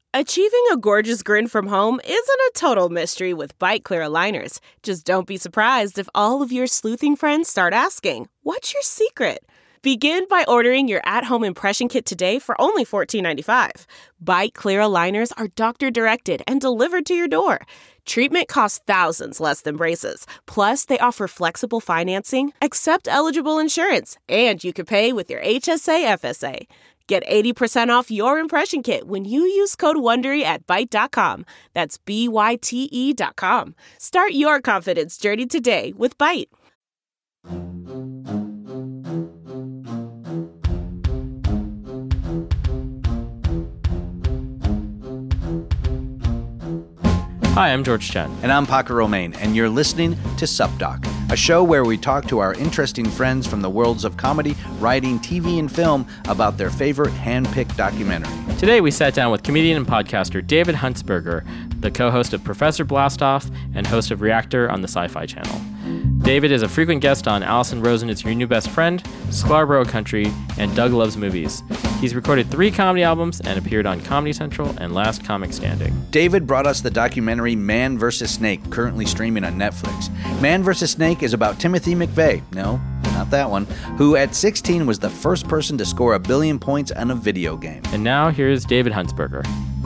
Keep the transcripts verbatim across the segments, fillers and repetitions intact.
Achieving a gorgeous grin from home isn't a total mystery with Byte Clear aligners. Just don't be surprised if all of your sleuthing friends start asking, "What's your secret?" Begin by ordering your at-home impression kit today for only fourteen ninety-five. Byte Clear aligners are doctor-directed and delivered to your door. Treatment costs thousands less than braces. Plus, they offer flexible financing, accept eligible insurance, and you can pay with your H S A F S A. Get eighty percent off your impression kit when you use code WONDERY at byte dot com. That's B Y T E dot com. Start your confidence journey today with Byte. Hi, I'm George Chen. And I'm Paco Romain, and you're listening to SupDoc, a show where we talk to our interesting friends from the worlds of comedy, writing, T V, and film about their favorite hand-picked documentary. Today we sat down with comedian and podcaster David Huntsberger, the co-host of Professor Blastoff and host of Reactor on the Sci-Fi Channel. David is a frequent guest on Allison Rosen Is Your New Best Friend, Scarborough Country, and Doug Loves Movies. He's recorded three comedy albums and appeared on Comedy Central and Last Comic Standing. David brought us the documentary Man versus. Snake, currently streaming on Netflix. Man versus. Snake is about Timothy McVeigh, no, not that one, who at sixteen was the first person to score a billion points on a video game. And now here's David Huntsberger.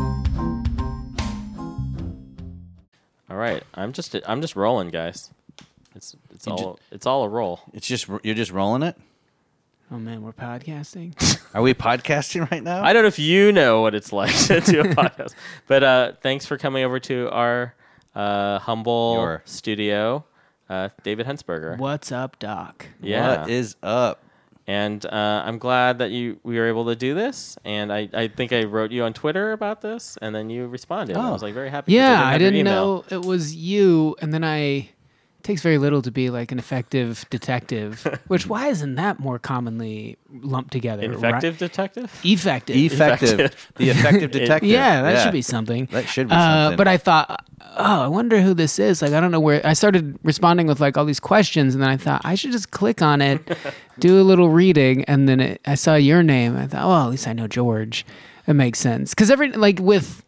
All right, I'm just I'm just rolling, guys. It's it's you all just, it's all a roll. It's just you're just rolling it. Oh man, we're podcasting. Are we podcasting right now? I don't know if you know what it's like to do a podcast, but uh, thanks for coming over to our uh, humble Your. studio, uh, David Huntsberger. What's up, Doc? Yeah. What is up? And uh, I'm glad that you we were able to do this. And I, I think I wrote you on Twitter about this, and then you responded. Oh. I was like very happy. Yeah, I didn't, I didn't know it was you, and then I. It takes very little to be like an effective detective, which why isn't that more commonly lumped together? Effective right? detective? Effective. Effective. Effective. The effective detective. Yeah, that yeah. should be something. That should be uh, something. But I thought, oh, I wonder who this is. Like, I don't know where. I started responding with like all these questions, and then I thought I should just click on it, do a little reading, and then it, I saw your name. I thought, oh, at least I know George. It makes sense because every like with.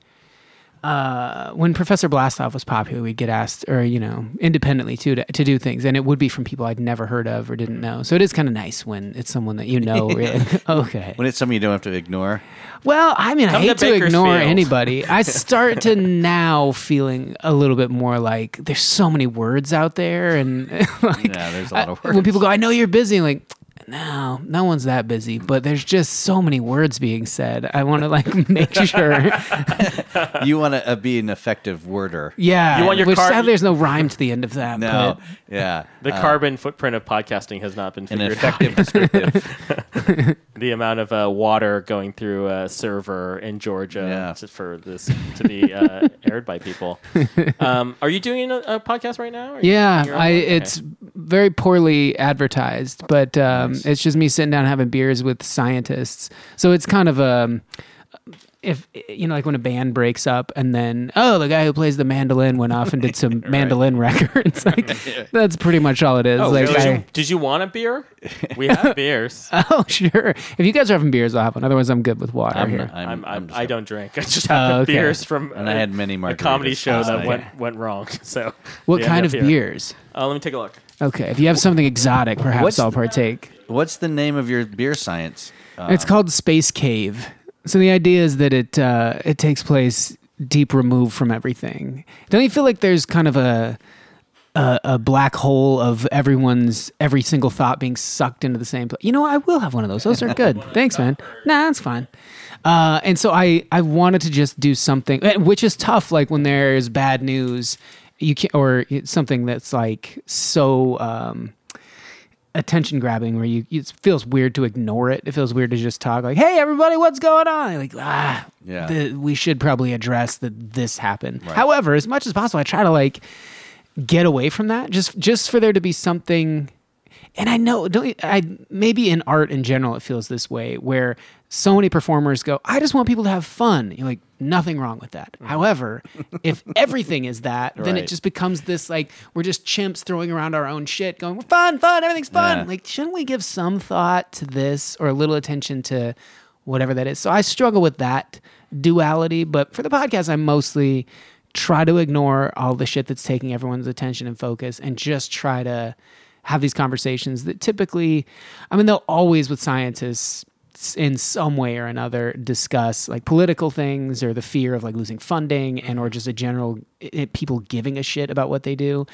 Uh, when Professor Blastoff was popular, we'd get asked, or you know, independently too, to, to do things, and it would be from people I'd never heard of or didn't know. So it is kind of nice when it's someone that you know. Really, okay. When it's someone you don't have to ignore. Well, I mean, Come I hate to, to ignore anybody. I start start to now feeling a little bit more like there's so many words out there, and like, yeah, there's a lot of words. I, when people go, I know you're busy, like. No, no one's that busy, but there's just so many words being said. I want to like make sure. You want to uh, be an effective worder. Yeah, you want your which car- sadly there's no rhyme to the end of that. No, but yeah. The uh, carbon footprint of podcasting has not been figured an effective out. descriptive. The amount of uh, water going through a server in Georgia yeah. to, for this to be uh, aired by people. Um, are you doing a, a podcast right now? Yeah, I, it's okay. Very poorly advertised, but um, nice. It's just me sitting down having beers with scientists. So it's kind of a, if you know, like when a band breaks up and then, oh, the guy who plays the mandolin went off and did some right. mandolin records. Like, that's pretty much all it is. Oh, like, did, I, you, did you want a beer? We have beers. Oh, sure. If you guys are having beers, I'll have one. Otherwise, I'm good with water I'm, here. I'm, I'm, I'm, I don't drink. I just have uh, okay. beers from and I had many margaritas. A comedy show oh, that okay. went went wrong. So, what yeah, kind of beer. beers? Uh, let me take a look. Okay, if you have something exotic, perhaps what's I'll partake. What's the name of your beer science? Uh, it's called Space Cave. So the idea is that it uh, it takes place deep removed from everything. Don't you feel like there's kind of a, a a black hole of everyone's every single thought being sucked into the same place? You know, I will have one of those. Those are good. Thanks, man. Nah, that's fine. Uh, and so I I wanted to just do something, which is tough. Like when there's bad news, you can or something that's like so. Um, attention grabbing where you it feels weird to ignore it. It feels weird to just talk like, hey everybody, what's going on? You're like, ah yeah the, we should probably address that this happened. Right. However, as much as possible I try to like get away from that just just for there to be something. And I know don't I maybe in art in general it feels this way where so many performers go, I just want people to have fun. You're like, nothing wrong with that. Mm-hmm. However, if everything is that, then right. it just becomes this like, we're just chimps throwing around our own shit going, we're fun, fun, everything's fun. Yeah. Like, shouldn't we give some thought to this or a little attention to whatever that is? So I struggle with that duality. But for the podcast, I mostly try to ignore all the shit that's taking everyone's attention and focus and just try to have these conversations that typically, I mean, they'll always with scientists in some way or another discuss like political things or the fear of like losing funding and or just a general it, people giving a shit about what they do.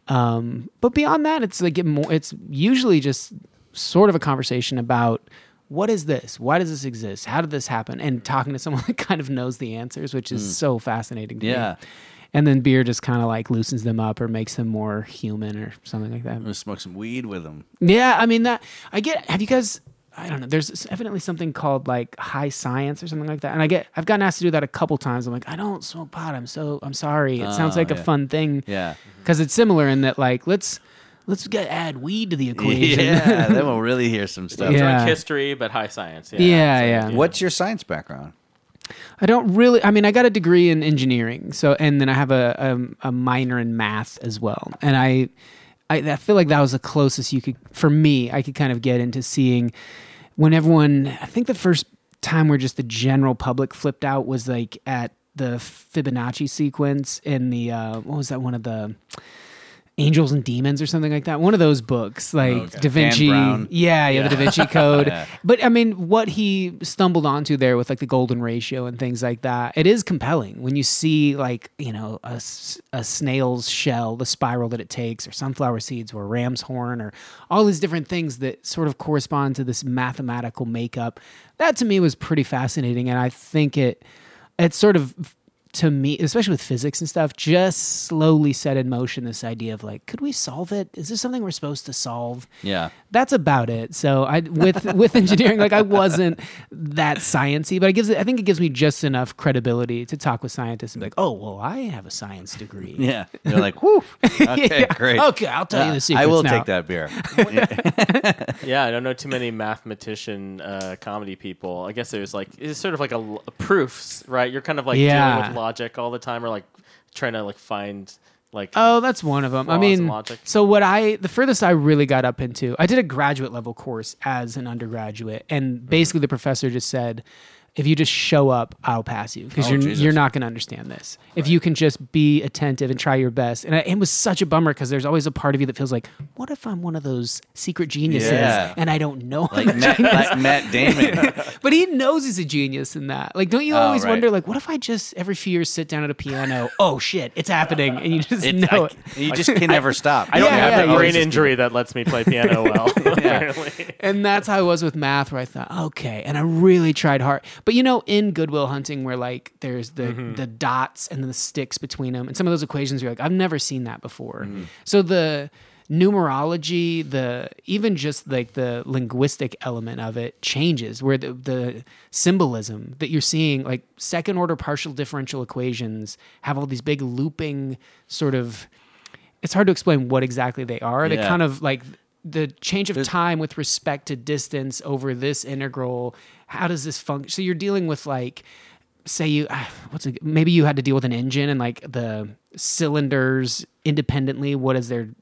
Um, but beyond that, it's like it more, it's usually just sort of a conversation about what is this? Why does this exist? How did this happen? And talking to someone that kind of knows the answers, which is mm. so fascinating to yeah. me. And then beer just kind of like loosens them up or makes them more human or something like that. I'm gonna smoke some weed with them. Yeah, I mean that I get. Have you guys? I don't know. There's evidently something called like high science or something like that. And I get, I've gotten asked to do that a couple times. I'm like, I don't smoke pot. I'm so, I'm sorry. It oh, sounds like yeah. a fun thing. Yeah. Cause it's similar in that like, let's, let's get, add weed to the equation. Yeah. Then we'll really hear some stuff. It's yeah. like history, but high science. Yeah. Yeah. So, yeah. yeah. What's your science background? I don't really, I mean, I got a degree in engineering. So, and then I have a, a, a minor in math as well. And I, I, I feel like that was the closest you could, for me, I could kind of get into seeing when everyone, I think the first time where just the general public flipped out was like at the Fibonacci sequence in the, uh, what was that, one of the Angels and Demons or something like that? One of those books, like okay. Da Vinci. Yeah, yeah, yeah, the Da Vinci Code. yeah. But I mean, what he stumbled onto there with like the golden ratio and things like that, it is compelling when you see like, you know, a, a snail's shell, the spiral that it takes, or sunflower seeds, or ram's horn, or all these different things that sort of correspond to this mathematical makeup. That to me was pretty fascinating. And I think it, it's sort of, to me, especially with physics and stuff, just slowly set in motion this idea of like, could we solve it? Is this something we're supposed to solve? Yeah. That's about it. So I, with with engineering, like I wasn't that sciencey, but it gives it, I think it gives me just enough credibility to talk with scientists and be like, oh, well, I have a science degree. Yeah. They're like, whoo. Okay, yeah. great. Okay, I'll tell uh, you the secrets I will now. take that beer. Yeah, I don't know too many mathematician uh, comedy people. I guess there's like, it's sort of like a, a proofs, right? You're kind of like Yeah. dealing with logic all the time, or like trying to like find like oh that's one of them. I flaws mean in logic. So what I the furthest I really got up into, I did a graduate level course as an undergraduate, and basically the professor just said, if you just show up, I'll pass you because Oh, you're Jesus. you're not going to understand this. If you can just be attentive and try your best. And I, it was such a bummer because there's always a part of you that feels like, what if I'm one of those secret geniuses Yeah. and I don't know? like, I'm a Matt, genius? like Matt Damon. But he knows he's a genius in that. Like, don't you Oh, always right. wonder, like, what if I just every few years sit down at a piano? Oh shit, it's happening, and you just It, know I, it. you just can never stop. I don't Yeah, have yeah, the yeah. brain injury that lets me play piano well. apparently. And that's how I was with math, where I thought, okay, and I really tried hard. But you know, in Good Will Hunting, where like there's the Mm-hmm. the dots and then the sticks between them, and some of those equations, you're like, I've never seen that before. Mm-hmm. So the numerology, the even just like the linguistic element of it changes, where the, the symbolism that you're seeing, like second order partial differential equations, have all these big looping sort of. It's hard to explain what exactly they are. They Yeah. kind of like the change of There's- time with respect to distance over this integral. How does this function? So you're dealing with like, say you, what's it, maybe you had to deal with an engine and like the cylinders independently. What is their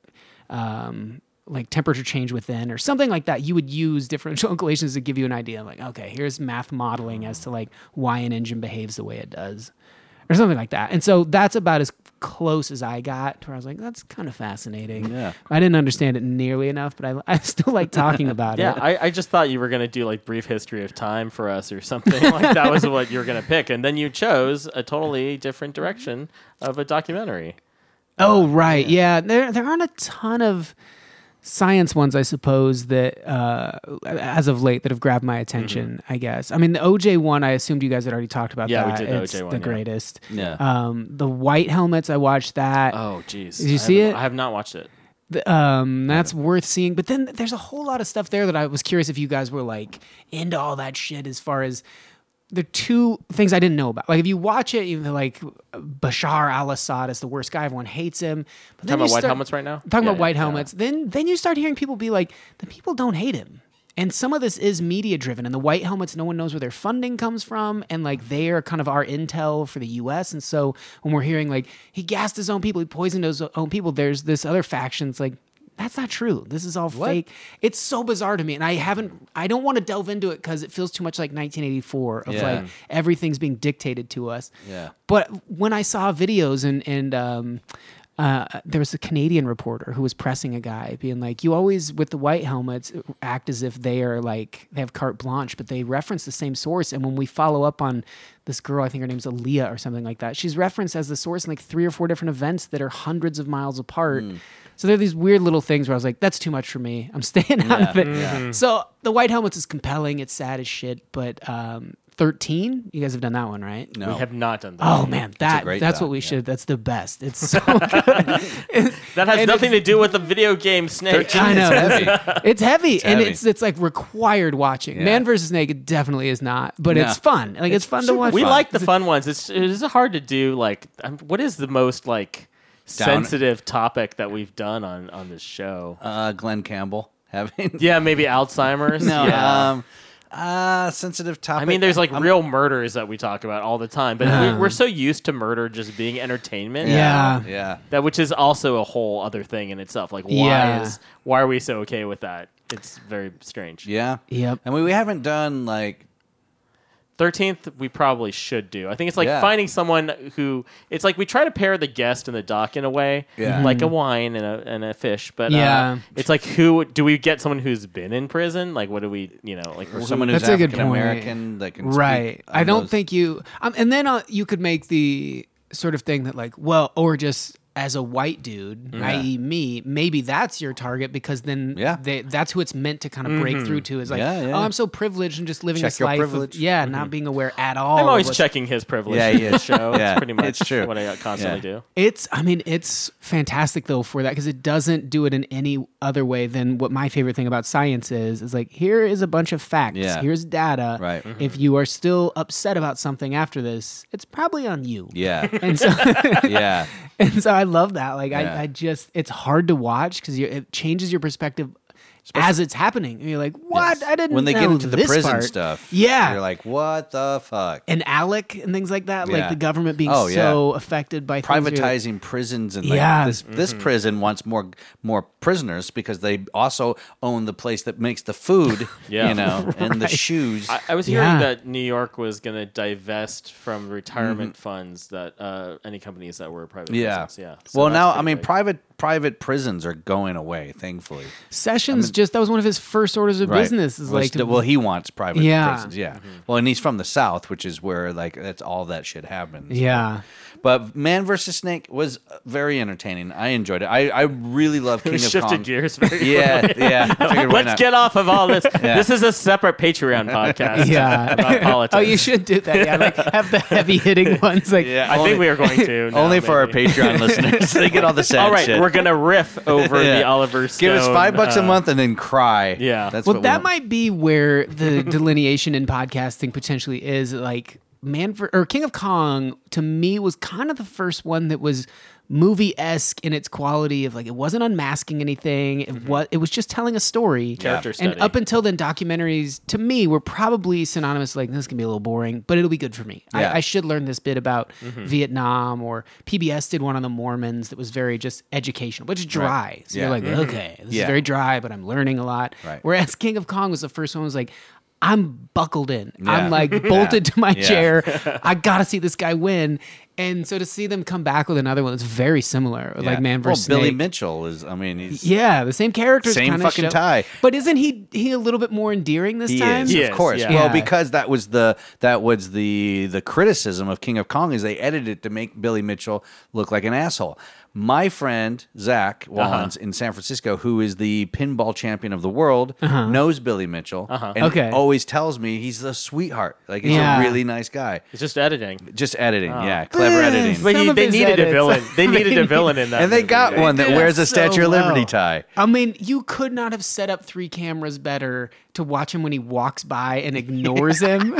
um, like temperature change within or something like that? You would use differential equations to give you an idea. Like, okay, here's math modeling as to like why an engine behaves the way it does, or something like that. And so that's about as close as I got to where I was like, that's kind of fascinating. Yeah. I didn't understand it nearly enough, but I, I still like talking about Yeah, it. I, I just thought you were going to do like brief history of time for us or something. Like that was what you were going to pick. And then you chose a totally different direction of a documentary. Oh, right. Yeah. There there aren't a ton of science ones, I suppose, that uh, as of late that have grabbed my attention, I guess. I mean, the O J one, I assumed you guys had already talked about Yeah, we that. did the it's O J one, the yeah. greatest. Yeah. Um, the White Helmets, I watched that. Oh, geez. Did you I see haven't- it? I have not watched it. The- um, that's worth seeing. But then there's a whole lot of stuff there that I was curious if you guys were like into all that shit as far as the two things I didn't know about. Like if you watch it, you're like Bashar al-Assad is the worst guy. Everyone hates him. But then Talking about you white start- helmets right now? Talking Yeah, about white yeah. helmets. Then then you start hearing people be like, the people don't hate him. And some of this is media driven. And the white helmets, no one knows where their funding comes from. And like they are kind of our intel for the U S. And so when we're hearing like he gassed his own people, he poisoned his own people, there's this other faction. It's like, that's not true. This is all fake. It's so bizarre to me. And I haven't, I don't want to delve into it because it feels too much like nineteen eighty-four of Yeah. like everything's being dictated to us. Yeah. But when I saw videos and, and, um, uh, there was a Canadian reporter who was pressing a guy being like, you always, with the white helmets, act as if they are like, they have carte blanche, but they reference the same source. And when we follow up on this girl, I think her name's Aaliyah or something like that, she's referenced as the source in like three or four different events that are hundreds of miles apart. Mm. So there are these weird little things where I was like, that's too much for me. I'm staying out Yeah, of it. yeah. So the White Helmets is compelling. It's sad as shit. But um, thirteen, you guys have done that one, right? No. We have not done that. Oh man, that great that's doc, what we yeah. should. That's the best. It's so good. It's- That has and nothing it's- to do with the video game Snake. I know. It's heavy. It's heavy, and heavy. it's it's like required watching. Yeah. Man versus Snake, it definitely is not, but No. it's fun. Like it's, fun to watch. We fun. like the fun ones. It's it's hard to do. Like, um, what is the most like Down- sensitive topic that we've done on on this show? Uh, Glenn Campbell having Yeah, maybe Alzheimer's. no yeah. um uh sensitive topic. I mean, there's like I'm- real murders that we talk about all the time, but Yeah. we, we're so used to murder just being entertainment. Yeah. yeah. That which is also a whole other thing in itself. Like, why Yeah. is why are we so okay with that? It's very strange. Yeah. Yep. And we, we haven't done like thirteenth we probably should do. I think it's like Yeah. finding someone who it's like we try to pair the guest and the doc in a way, Yeah. like a wine and a and a fish. But Yeah. uh, it's like who do we get someone who's been in prison? Like what do we you know like or who- someone who's That's a good African American that can Right. speak I on don't those- think you. Um, and then uh, you could make the sort of thing that like, well, or just as a white dude, Yeah. that is me, maybe that's your target because then Yeah. they, that's who it's meant to kind of break through to is like, Yeah, yeah. oh, I'm so privileged and just living Check this your life privilege. of, yeah, not being aware at all. I'm of always what's- checking his privilege. Yeah, in he the is. show. Yeah, It's pretty much it's true. what I constantly Yeah. do. It's, I mean, it's fantastic though for that because it doesn't do it in any other way than what my favorite thing about science is. Is like, here is a bunch of facts. Yeah. Here's data. Right. If you are still upset about something after this, it's probably on you. Yeah. And so, yeah. and so I love that. Like, Yeah. I, I just, it's hard to watch because it changes your perspective as it's happening. And you're like, what? Yes. I didn't when they know get into the this prison part. stuff. Yeah. You're like, what the fuck? And Alec and things like that, like Yeah. the government being Oh, yeah. so affected by things where you're like, Privatizing prisons and like Yeah. this this prison wants more more prisoners because they also own the place that makes the food, Yeah. you know, and the shoes. I, I was hearing Yeah. that New York was going to divest from retirement Mm-hmm. funds that uh, any companies that were private yeah. prisons. Yeah. So well, that's now I pretty mean, big. private private prisons are going away, thankfully. Sessions just, that was one of his first orders of Right. business is well, like, st- well, he wants private Yeah. prisons. Yeah. Well, and he's from the South, which is where like that's all that shit happens. yeah. But Man versus Snake was very entertaining. I enjoyed it. I, I really love King we of shifted Kong. gears very Yeah, quickly. yeah. I figured why Let's not? get off of all this. This is a separate Patreon podcast. Yeah. about politics. Oh, you should do that. Yeah, like have the heavy hitting ones. Like, Yeah, I only- think we are going to. now, Only for maybe. our Patreon listeners. They get all the sad All right, shit. we're gonna riff over Yeah. the Oliver Stone. Give us five bucks a uh, month and then cry. yeah. That's well, what that we, might be where the delineation in podcasting potentially is. Like, Man for or King of Kong to me was kind of the first one that was movie-esque in its quality of like it wasn't unmasking anything. It was it was just telling a story. Character And study. up until then, documentaries to me were probably synonymous. Like this can be a little boring, but it'll be good for me. Yeah. I, I should learn this bit about Vietnam, or P B S did one on the Mormons that was very just educational, which is dry. Right. So Yeah. you're like, okay, this Yeah. is very dry, but I'm learning a lot. Right. Whereas King of Kong was the first one. Was like, I'm buckled in. Yeah. I'm like bolted to my Yeah. chair. I gotta see this guy win. And so to see them come back with another one that's very similar, Yeah. like Man versus Well, Billy Snake. Mitchell is. I mean, he's Yeah, the same characters. Same kinda fucking show- tie. But isn't he he a little bit more endearing this He time? is, He of is, course. yeah. Well, Yeah. because that was the that was the the criticism of King of Kong is they edited it to make Billy Mitchell look like an asshole. My friend Zach Wallens in San Francisco, who is the pinball champion of the world, knows Billy Mitchell, and Okay. always tells me he's a sweetheart. Like he's Yeah. a really nice guy. It's just editing. Just editing, yeah, clever Eh, editing. But Some you, of they his needed a edits. villain. They needed a villain in that. And they movie. got one that did wears a so Statue of Liberty well. tie. I mean, you could not have set up three cameras better to watch him when he walks by and ignores him.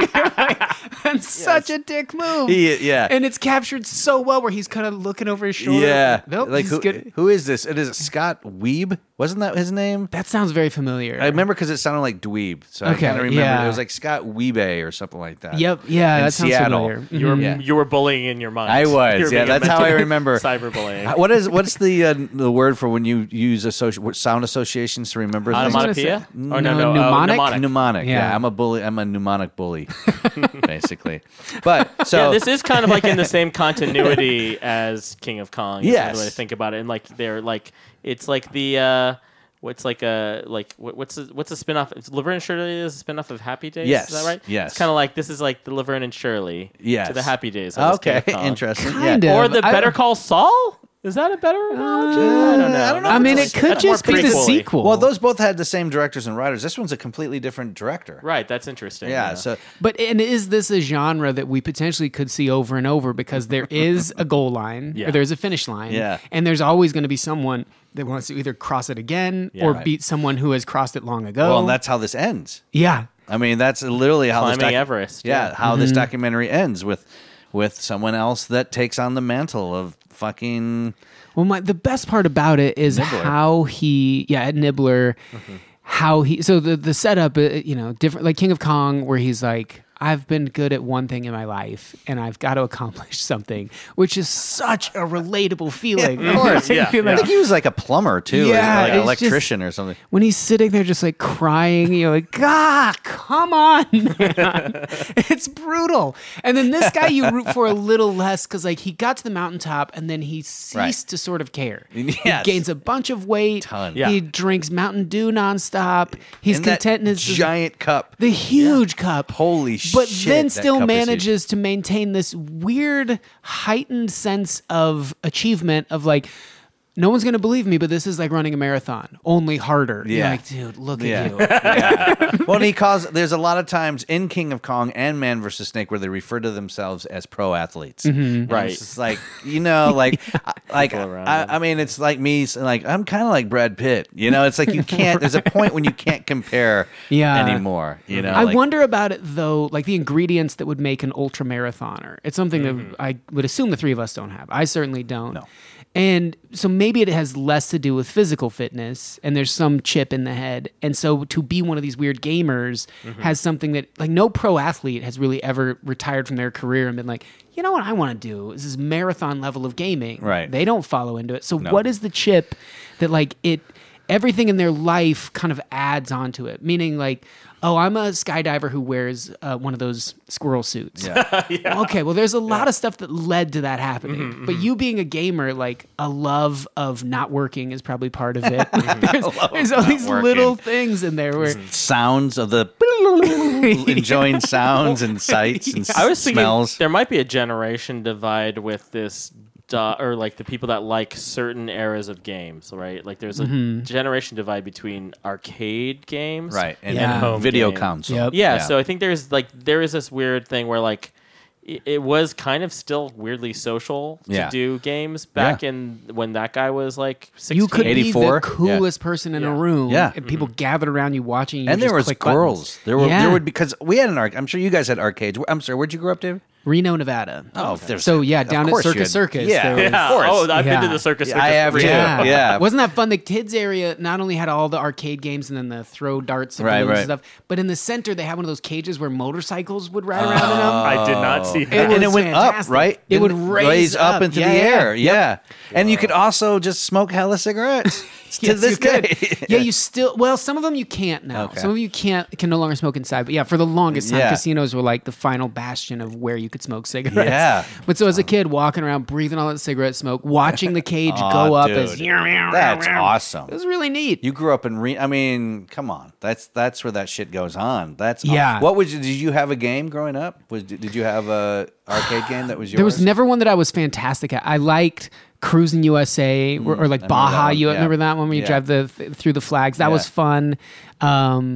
That's such a dick move. He, yeah. And it's captured so well where he's kind of looking over his shoulder. Yeah. Nope, like he's who, good. who is this? It is Scott Weeb. Wasn't that his name? That sounds very familiar. I remember because it sounded like dweeb, so I Okay, kind of remember yeah. it was like Scott Weebe or something like that. Yep. Yeah, in that sounds Seattle. familiar. You were Yeah. you were bullying in your mind. I was, You were yeah, being that's a how I mental- remember. Cyberbullying. What is what's the uh, the word for when you use associ- what sound associations to remember things? Onomatopoeia? gonna say- Or no, No, no, mnemonic? Oh, mnemonic. Mnemonic. Yeah. Yeah. I'm a bully. I'm a mnemonic bully, basically. But so Yeah, this is kind of like in the same continuity as King of Kong. Is Yes. the way to think about it, and like they're like it's like the uh, what's like a like what, what's a, what's a spinoff? It's Laverne and Shirley is a spinoff of Happy Days. Yes, is that right? yes. It's kind of like this is like the Laverne and Shirley. Yes. To the Happy Days. Of this King okay, of Kong. interesting. Kind yeah. of. Or the I- Better Call Saul. Is that a better analogy? I don't know. I don't know I if mean, it's it a- could that's more just be the prequel-y. sequel. Well, those both had the same directors and writers. This one's a completely different director. Right. That's interesting. Yeah. So But and is this a genre that we potentially could see over and over because there is a goal line Yeah. or there's a finish line, Yeah. and there's always going to be someone that wants to either cross it again Yeah. or Right. beat someone who has crossed it long ago. well, and that's how this ends. yeah, I mean, that's literally how Climbing this Everest, Yeah, yeah. how this documentary ends with with someone else that takes on the mantle of fucking. Well, my the best part about it is Nibbler. how he, yeah, Ed Nibbler, how he. So the the setup, uh, you know, different like King of Kong, where he's like, I've been good at one thing in my life, and I've got to accomplish something, which is such a relatable feeling. Of course, yeah, You're I like, think he was like a plumber too, Yeah, or like an it's electrician or something. when he's sitting there just like crying, you're like, ah, come on, man. It's brutal. And then this guy you root for a little less because like he got to the mountaintop and then he ceased Right. to sort of care. Yes. He gains a bunch of weight. Ton. Yeah. He drinks Mountain Dew nonstop. He's And that content in his giant cup. the huge cup. Holy But shit, then that still cup is huge. manages to maintain this weird heightened sense of achievement of like, no one's going to believe me, but this is like running a marathon, only harder. You're Yeah. like, dude, look Yeah. at you. Yeah. Well, and he calls. There's a lot of times in King of Kong and Man versus Snake where they refer to themselves as pro athletes. And Right. It's just like you know, like, I- like People around I, them. I mean, it's like me. s- Like I'm kind of like Brad Pitt. You know, it's like you can't. There's a point when you can't compare Yeah. anymore. You know, I like, wonder about it though, like the ingredients that would make an ultra marathoner. It's something that I would assume the three of us don't have. I certainly don't. No. And so maybe it has less to do with physical fitness and there's some chip in the head. And so to be one of these weird gamers has something that like no pro athlete has really ever retired from their career and been like, you know what I want to do? This is marathon level of gaming. Right. They don't follow into it. So No. what is the chip that like it everything in their life kind of adds onto it? Meaning like, oh, I'm a skydiver who wears uh, one of those squirrel suits. Yeah. Okay, well, there's a lot of stuff that led to that happening. Mm-hmm, But you being a gamer, like a love of not working is probably part of it. there's there's all not these working. little things in there where sounds of the enjoying sounds and sights and I was thinking smells. there might be a generation divide with this, uh, or like the people that like certain eras of games, right? Like there's a Mm-hmm. generation divide between arcade games, Right, and, Yeah. and home video game. console. Yep. Yeah, so I think there's like there is this weird thing where like it, it was kind of still weirdly social to Yeah. do games back Yeah. in when that guy was like sixteen. you could be eighty-four? the coolest person in Yeah. a room. Yeah. And people gathered around you watching you. and there just was click girls. buttons. There were Yeah. there would because we had an arc. I'm sure you guys had arcades. I'm sorry. Where'd you grow up, Dave? Reno, Nevada. Oh, there's- so yeah, of down at course you Circus had- Circus. yeah. there was- Yeah. Of course. Oh, I've been Yeah. to the circus. Yeah, circus I have for too. you. Yeah. Yeah. Wasn't that fun? The kids area not only had all the arcade games and then the throw darts and Right, balloons right. and stuff, but in the center they had one of those cages where motorcycles would ride around in them. I did not see It that. and it was went fantastic. up, right? It would Didn't raise up, up. into Yeah, the yeah, air. yeah. Yeah, and you could also just smoke hella cigarettes to Yes, this you could. day. Yeah, you still. Well, some of them you can't now. Okay. Some of you can't can no longer smoke inside. But yeah, for the longest time, Yeah. casinos were like the final bastion of where you could smoke cigarettes. Yeah. But so as a kid, walking around, breathing all that cigarette smoke, watching the cage Aw, go up dude. as That's awesome. It was really neat. You grew up in Re- I mean, come on. That's that's where that shit goes on. That's Yeah. What was did you have a game growing up? Was did you have a arcade game that was yours? There was never one that I was fantastic at. I liked Cruising U S A or, or like Mm, I remember that Baja. one, You yeah. remember that one when you Yeah. drive the th- through the flags? That Yeah. was fun. Um,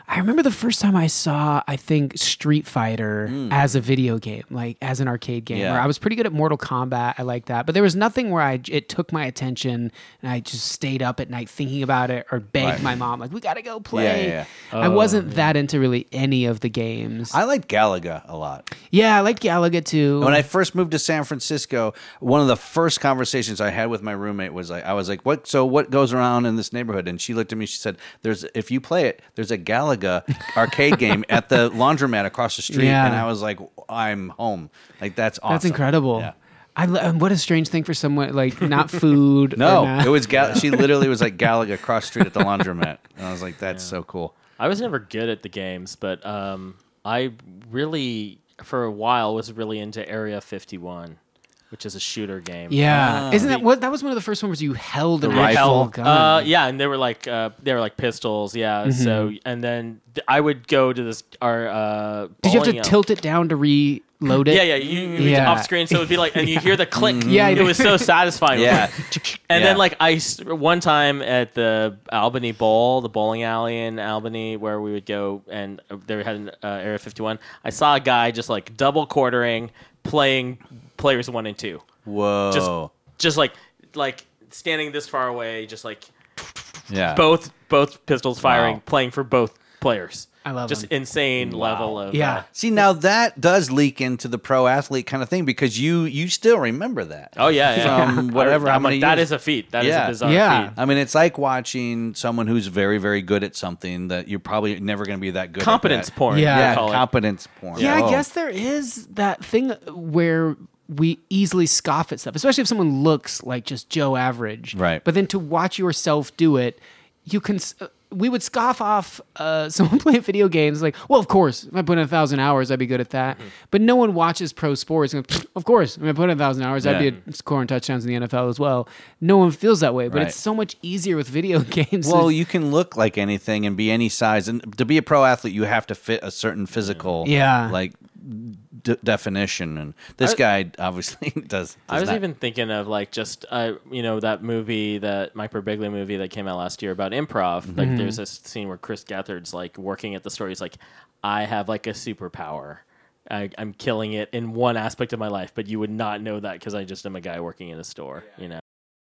I remember the first time I saw, I think, Street Fighter mm. as a video game, like as an arcade game. Yeah. Where I was pretty good at Mortal Kombat. I like that, but there was nothing where I it took my attention and I just stayed up at night thinking about it or begged Right. my mom like, "We got to go play." Yeah, yeah, yeah. I Oh, wasn't yeah. that into really any of the games. I liked Galaga a lot. yeah, I liked Galaga too. When I first moved to San Francisco, one of the first conversations I had with my roommate was like, I was like, "What? So what goes around in this neighborhood?" And she looked at me. She said, "There's if you play it, there's a Galaga arcade game at the laundromat across the street." Yeah. And I was like, "I'm home." Like that's awesome. That's incredible. Yeah. I, lo- what a strange thing for someone like not food. or No, not- it was Gal- she literally was like Galaga across the street at the laundromat, and I was like, "That's so cool." I was never good at the games, but um, I really, for a while, was really into Area fifty-one, which is a shooter game. Yeah, Ah. isn't that what? That was one of the first ones where you held an The rifle. actual Hell, gun. uh, yeah, and they were like uh, they were like pistols, yeah. Mm-hmm. So and then th- I would go to this our. Uh, Did you have to bowling alley. tilt it down to reload it? Yeah, yeah, you, you Yeah. off screen, so it would be like, and you hear the click. Yeah, it was so satisfying. Yeah. And Yeah. then like I s- one time at the Albany Bowl, the bowling alley in Albany, where we would go, and they had an uh, Area fifty-one. I saw a guy just like double quartering, playing players one and two, Whoa. just just like like standing this far away, just like yeah. both both pistols firing, Wow. playing for both players. I love just them. insane level of Yeah. uh, See, now that does leak into the pro athlete kind of thing because you you still remember that. oh yeah, yeah. From whatever, I'm how many like, that years. is a feat. That is Yeah. a bizarre Yeah. feat. I mean, it's like watching someone who's very, very good at something that you're probably never going to be that good Competence at. that. porn. Yeah. they Yeah, call it. competence porn. Yeah, Whoa. I guess there is that thing where we easily scoff at stuff, especially if someone looks like just Joe Average. Right. But then to watch yourself do it, you can. Uh, we would scoff off uh, someone playing video games like, well, of course, if I put in a thousand hours, I'd be good at that. Mm-hmm. But no one watches pro sports. And goes, of course, if I put in a thousand hours, Yeah. I'd be scoring touchdowns in the N F L as well. No one feels that way, but Right. it's so much easier with video games. Well, you can look like anything and be any size, and to be a pro athlete, you have to fit a certain physical, Yeah. like d- definition. And this I- guy obviously does. does I was not- even thinking of like just uh, you know that movie, that Mike Birbiglia movie that came out last year about improv. Mm-hmm. Like there's this scene where Chris Gethard's like working at the store. He's like, I have like a superpower. I, I'm killing it in one aspect of my life, but you would not know that because I just am a guy working in a store. You know.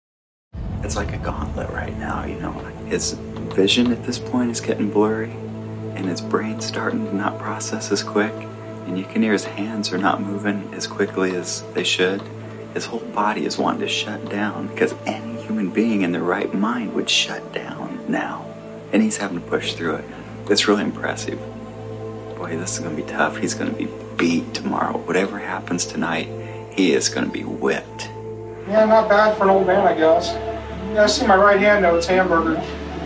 It's like a gauntlet right now, you know. His vision at this point is getting blurry, and his brain's starting to not process as quick, and you can hear his hands are not moving as quickly as they should. His whole body is wanting to shut down, because any human being in their right mind would shut down now, and he's having to push through it. It's really impressive. Boy, this is going to be tough. He's going to be beat tomorrow. Whatever happens tonight, he is going to be whipped. Yeah, not bad for an old man, I guess. Yeah, I see my right hand notes, hamburger.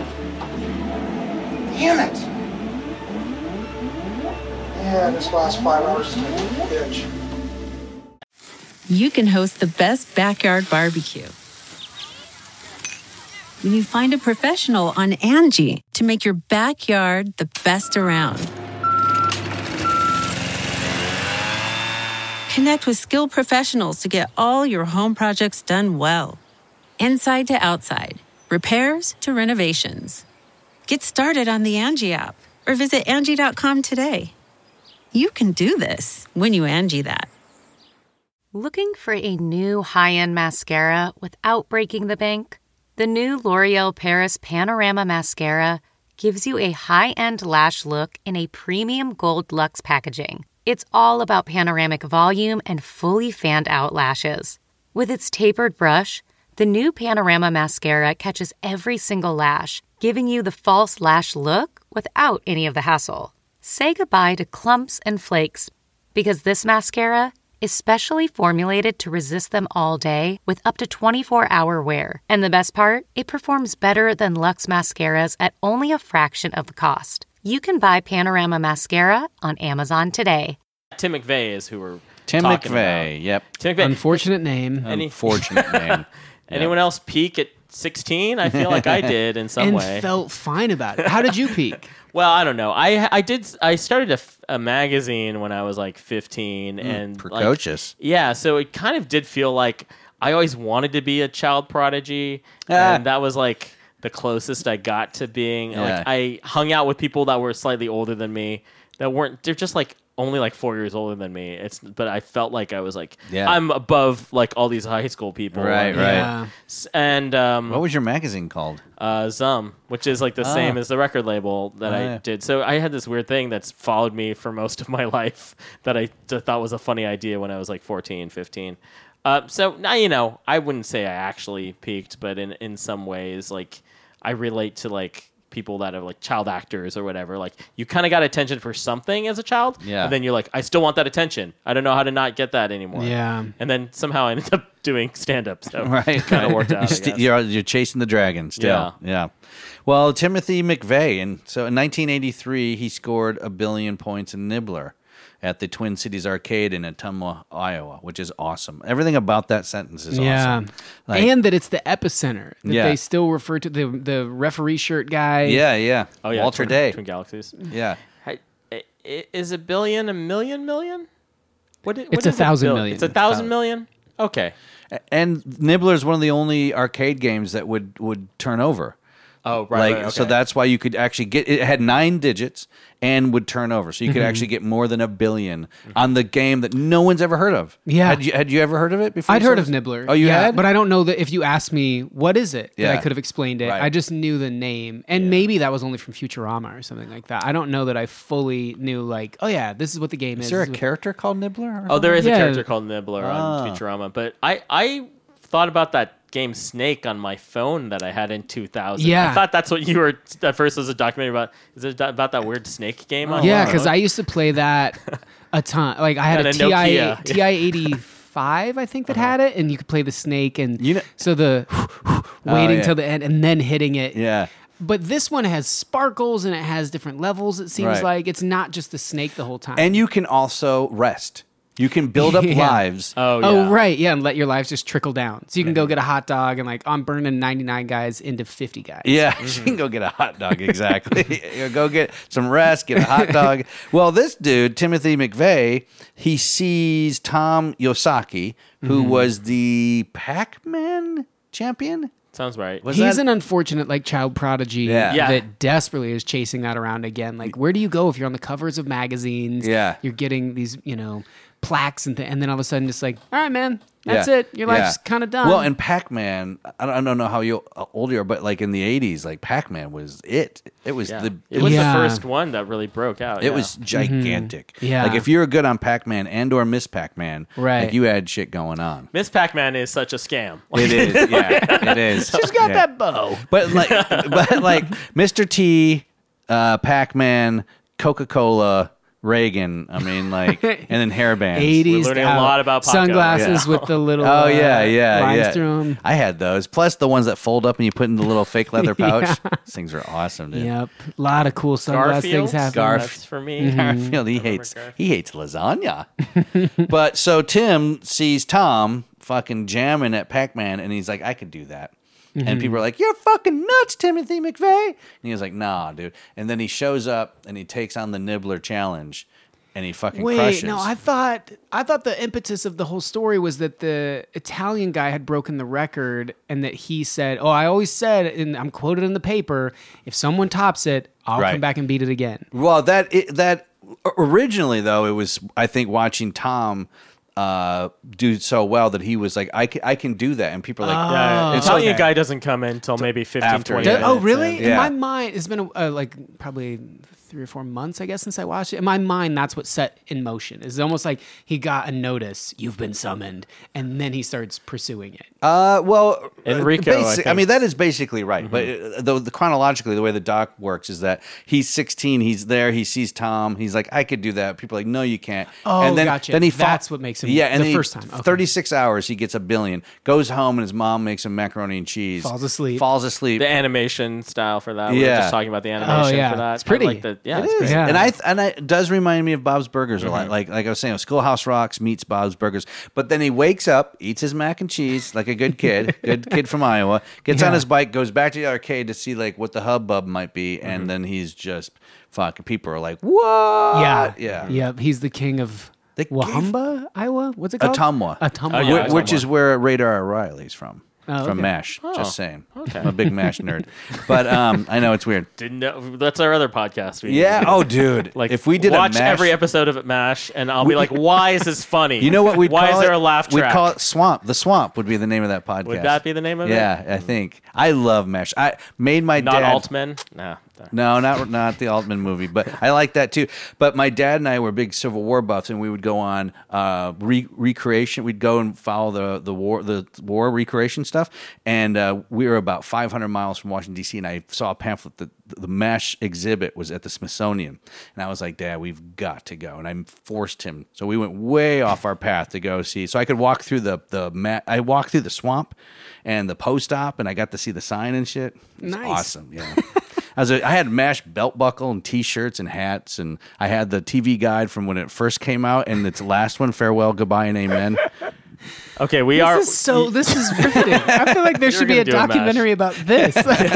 Damn it! Yeah, this last five hours is gonna be a bitch. You can host the best backyard barbecue when you find a professional on Angie to make your backyard the best around. Connect with skilled professionals to get all your home projects done well. Inside to outside, repairs to renovations. Get started on the Angie app or visit Angie dot com today. You can do this when you Angie that. Looking for a new high-end mascara without breaking the bank? The new L'Oreal Paris Panorama Mascara gives you a high-end lash look in a premium gold luxe packaging. It's all about panoramic volume and fully fanned-out lashes. With its tapered brush, the new Panorama Mascara catches every single lash, giving you the false lash look without any of the hassle. Say goodbye to clumps and flakes, because this mascara is specially formulated to resist them all day with up to twenty-four hour wear. And the best part? It performs better than Luxe mascaras at only a fraction of the cost. You can buy Panorama Mascara on Amazon today. Tim McVeigh is who we're Tim talking McVeigh. about. Yep. Tim McVeigh. Unfortunate name. Any- Unfortunate name. Anyone else peak at sixteen? I feel like I did in some and way. felt fine about it. How did you peak? Well, I don't know. I I did. I started a, f- a magazine when I was like fifteen, and like, Precocious. yeah, so it kind of did feel like I always wanted to be a child prodigy, Ah. and that was like the closest I got to being Yeah. like I hung out with people that were slightly older than me that weren't they're just like only like four years older than me. It's but I felt like I was like Yeah. I'm above like all these high school people. Right, and, right. Yeah. And um, What was your magazine called? uh, Zum, which is like the Ah. same as the record label that Oh, I yeah. did. So I had this weird thing that's followed me for most of my life that I t- thought was a funny idea when I was like fourteen, fifteen. Uh, so now, you know, I wouldn't say I actually peaked, but in, in some ways, like I relate to like people that are like child actors or whatever. Like you kind of got attention for something as a child. Yeah. And then you're like, I still want that attention. I don't know how to not get that anymore. Yeah. And then somehow I ended up doing stand up. So Right. kind of worked out. I You're, st- guess. you're, you're chasing the dragon still. Yeah. Yeah. Well, Timothy McVeigh. And so in nineteen eighty-three, he scored a billion points in Nibbler at the Twin Cities Arcade in Ottumwa, Iowa, which is awesome. Everything about that sentence is Yeah. awesome. Like- and that it's the epicenter. That Yeah. they still refer to the the referee shirt guy. Yeah, yeah. Oh, yeah. Walter Twin, Day. Twin Galaxies. Yeah. Hey, i- i- is a billion a million million? What, i- what It's a is thousand bill- million. It's a thousand million? Okay. And Nibbler is one of the only arcade games that would, would turn over. Oh, right. like right, okay. so that's why you could actually get it had nine digits and would turn over, so you could actually get more than a billion on the game that no one's ever heard of. Yeah. had you had you ever heard of it before? I'd you heard saw of this? Nibbler. Oh, you yeah, had? but I don't know that if you asked me what is it, that I Yeah. could have explained it. Right. I just knew the name, and maybe that was only from Futurama or something like that. I don't know that I fully knew. Like, oh yeah, this is what the game is. Is there a This is what- character called Nibbler? or Oh, there is Yeah. a character called Nibbler Ah. on Futurama, but I I thought about that game Snake on my phone that I had in two thousand. Yeah. I thought that's what you were at first was a documentary about. Is it about that weird snake game? on Yeah, your because phone? I used to play that a ton. Like I had And a a T I Nokia. T I eighty-five, I think that had it, and you could play the snake, and You know- so the waiting yeah. till the end and then hitting it. Yeah. But this one has sparkles and it has different levels. It seems Right. like it's not just the snake the whole time. And you can also rest. You can build up Yeah. lives. Oh, yeah. Oh right, yeah, and let your lives just trickle down. So you can go get a hot dog and like I'm burning ninety-nine guys into fifty guys. Yeah, you can go get a hot dog. Exactly. You go get some rest, get a hot dog. Well, this dude, Timothy McVeigh, he sees Tom Yosaki, who was the Pac-Man champion. Sounds right. Was He's that- an unfortunate like child prodigy Yeah. Yeah. that desperately is chasing that around again. Like, where do you go if you're on the covers of magazines? Yeah. You're getting these, you know, plaques and th- and then all of a sudden it's like, all right, man, that's Yeah. it. Your life's Yeah. kind of done. Well, and Pac-Man, I don't, I don't know how you how old you are, but like in the eighties, like Pac-Man was it. It was Yeah. the it was Yeah. the first one that really broke out. It yeah. was gigantic. Yeah. Like if you were good on Pac-Man and or Miss Pac-Man, Right. like you had shit going on. Miss Pac-Man is such a scam. It is, yeah, it is. she's got Yeah. that bow. But like, but like Mister T, uh, Pac-Man, Coca-Cola, Reagan. I mean, like, and then hair bands. eighties learning a out. lot about Paco. sunglasses Yeah. with the little Oh uh, yeah, yeah, lines yeah. through them. I had those. Plus the ones that fold up and you put in the little fake leather pouch. These things are awesome, dude. Yep, a lot of cool sunglass Garfield. things happen. Garf- That's for me. Garfield, he hates he hates lasagna. But so Tim sees Tom fucking jamming at Pac-Man, and he's like, I could do that. And people are like, you're fucking nuts, Timothy McVeigh. And he was like, nah, dude. And then he shows up and he takes on the Nibbler challenge, and he fucking Wait, crushes. no, I thought I thought the impetus of the whole story was that the Italian guy had broken the record and that he said, "Oh, I always said, and I'm quoted in the paper, if someone tops it, I'll Right. come back and beat it again." Well, that it, that originally though, it was I think watching Tom uh, do so well that he was like, I can, I can do that, and people are like, Yeah, It's Italian okay. guy doesn't come in until maybe fifteen, after, twenty yeah. Does- minutes. oh, really? in. Yeah. In my mind, it's been uh, like probably three or four months, I guess, since I watched it. In my mind, that's what set in motion. It's almost like he got a notice, "You've been summoned," and then he starts pursuing it. Uh, well, Enrico, I basi- I, think. mean, that is basically right. But uh, though the chronologically, the way the doc works is that he's sixteen. He's there. He sees Tom. He's like, I could do that. People are like, no, you can't. Oh, and then, gotcha. Then he fought- That's what makes him- Yeah, and the then he- first time. Okay. thirty-six hours. He gets a billion. Goes home and his mom makes him macaroni and cheese. Falls asleep. Falls asleep. The animation style for that. We were Yeah. just talking about the animation Oh, yeah. for that. It's pretty. I like the, yeah, It it's is. great. Yeah. And I and I, it does remind me of Bob's Burgers a Mm-hmm. lot. Like like I was saying, Schoolhouse Rocks meets Bob's Burgers. But then he wakes up, eats his mac and cheese like a good kid, good kid from Iowa. Gets on Yeah. his bike, goes back to the arcade to see like what the hubbub might be, Mm-hmm. and then he's just fucking. People are like, what? Yeah, yeah, Yep, he's the king of The Wahumba, Iowa. What's it called? Atumwa. Atumwa. Oh, yeah, Wh- which Atumwa. is where Radar O'Reilly's from. Oh, from okay. MASH. Oh, Just saying. okay. I'm a big MASH nerd. But um, I know it's weird. Didn't know. That's our other podcast. We Yeah. Oh, dude. Like if we did watch a MASH, every episode of it MASH, and I'll be like, "Why is this funny? You know what we'd Why call is there it? a laugh We'd track? call it Swamp. The Swamp would be the name of that podcast. Would that be the name of it? Yeah, I think. I love MASH. I made my Not dad. Altman. No. No, not not the Altman movie, but I like that too. But my dad and I were big Civil War buffs, and we would go on uh, re- recreation. We'd go and follow the the war the war recreation stuff, and uh, we were about five hundred miles from Washington D C. And I saw a pamphlet that the MASH exhibit was at the Smithsonian, and I was like, "Dad, we've got to go." And I forced him, so we went way off our path to go see. So I could walk through the the ma- I walked through the swamp and the post op, and I got to see the sign and shit. It was Nice. awesome. Yeah. I, was a, I had MASH belt buckle and T-shirts and hats, and I had the T V guide from when it first came out, and its last one, Farewell, Goodbye, and Amen. Okay, we This are is so. This is riveting. I feel like there should be gonna a do a MASH. documentary about this.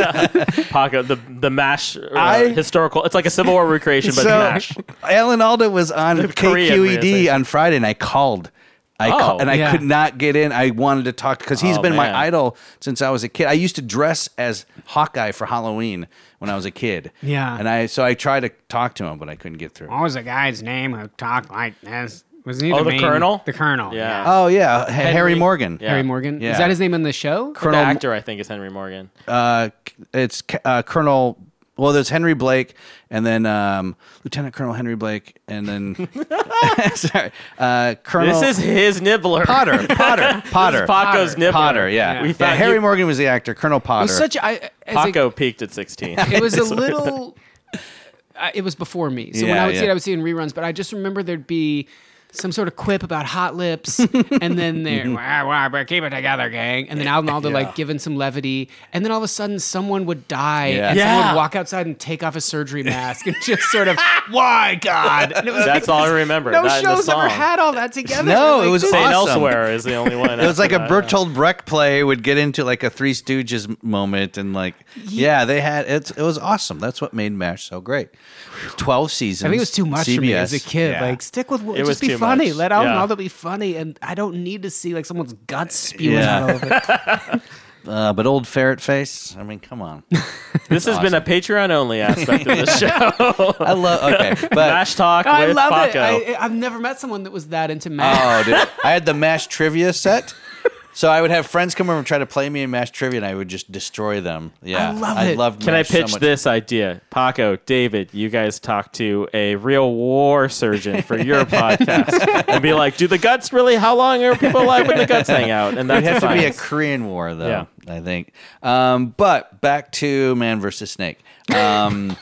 Paco, the the MASH uh, I- historical. It's like a Civil War recreation, but So MASH. Alan Alda was on The K Korean Q E D organization. on Friday, and I called. I Oh, ca- and I yeah. could not get in. I wanted to talk because he's Oh, been man. my idol since I was a kid. I used to dress as Hawkeye for Halloween when I was a kid. Yeah. and I so I tried to talk to him, but I couldn't get through. What was the guy's name who talked like this? Was he Oh, the, the main- Colonel? The Colonel. Yeah. Oh yeah, H- Harry Morgan. Yeah. Harry Morgan. Yeah. Is that his name in the show? The Colonel actor, I think, is Henry Morgan. uh, it's uh, Colonel. Well, there's Henry Blake, and then um, Lieutenant Colonel Henry Blake, and then sorry, uh, Colonel. This is his nibbler. Potter. Potter. Potter. This is Paco's nibbler. Potter. Yeah, We yeah. found Harry you- Morgan was the actor. Colonel It Potter. was such. I, as a- Paco peaked at sixteen. it was a little. Uh, it was before me, so when Yeah, I would see yeah. it, I would see it in reruns. But I just remember there'd be some sort of quip about hot lips, and then there, wah, wah, but keep it together, gang. And then Alan Alda Yeah. like giving some levity, and then all of a sudden someone would die, Yeah. and Yeah. someone would walk outside and take off his surgery mask, and just sort of, why God? And it was That's like, all I remember. No that and the shows ever song. had all that together. No, Like, it was this- Saint awesome. Elsewhere is the only one. It was like a after that, yeah. Bertolt Brecht play would get into like a Three Stooges moment, and like, yeah, they had it's. It was awesome. That's what made MASH so great. Twelve seasons. I think it was too much C B S. for me as a kid. Yeah. Like, stick with what It was just be too funny. much. Let Alan Yeah. Alda be funny, and I don't need to see like someone's guts spewing Yeah. out of it. uh, but old ferret face. I mean, come on. This has been a Patreon only aspect of the show. I love. Okay, but MASH talk I with love Paco. it. I, I've never met someone that was that into MASH. oh, dude, I had the MASH trivia set. So I would have friends come over and try to play me in MASH trivia, and I would just destroy them. Yeah, I love I it. loved Can I MASH so pitch much. this idea? Paco, David, you guys talk to a real war surgeon for your podcast and be like, do the guts really, how long are people alive when the guts hang out? And It'd that's have to be a science. Korean war, though. Yeah. I think. Um, but back to Man versus Snake. Um,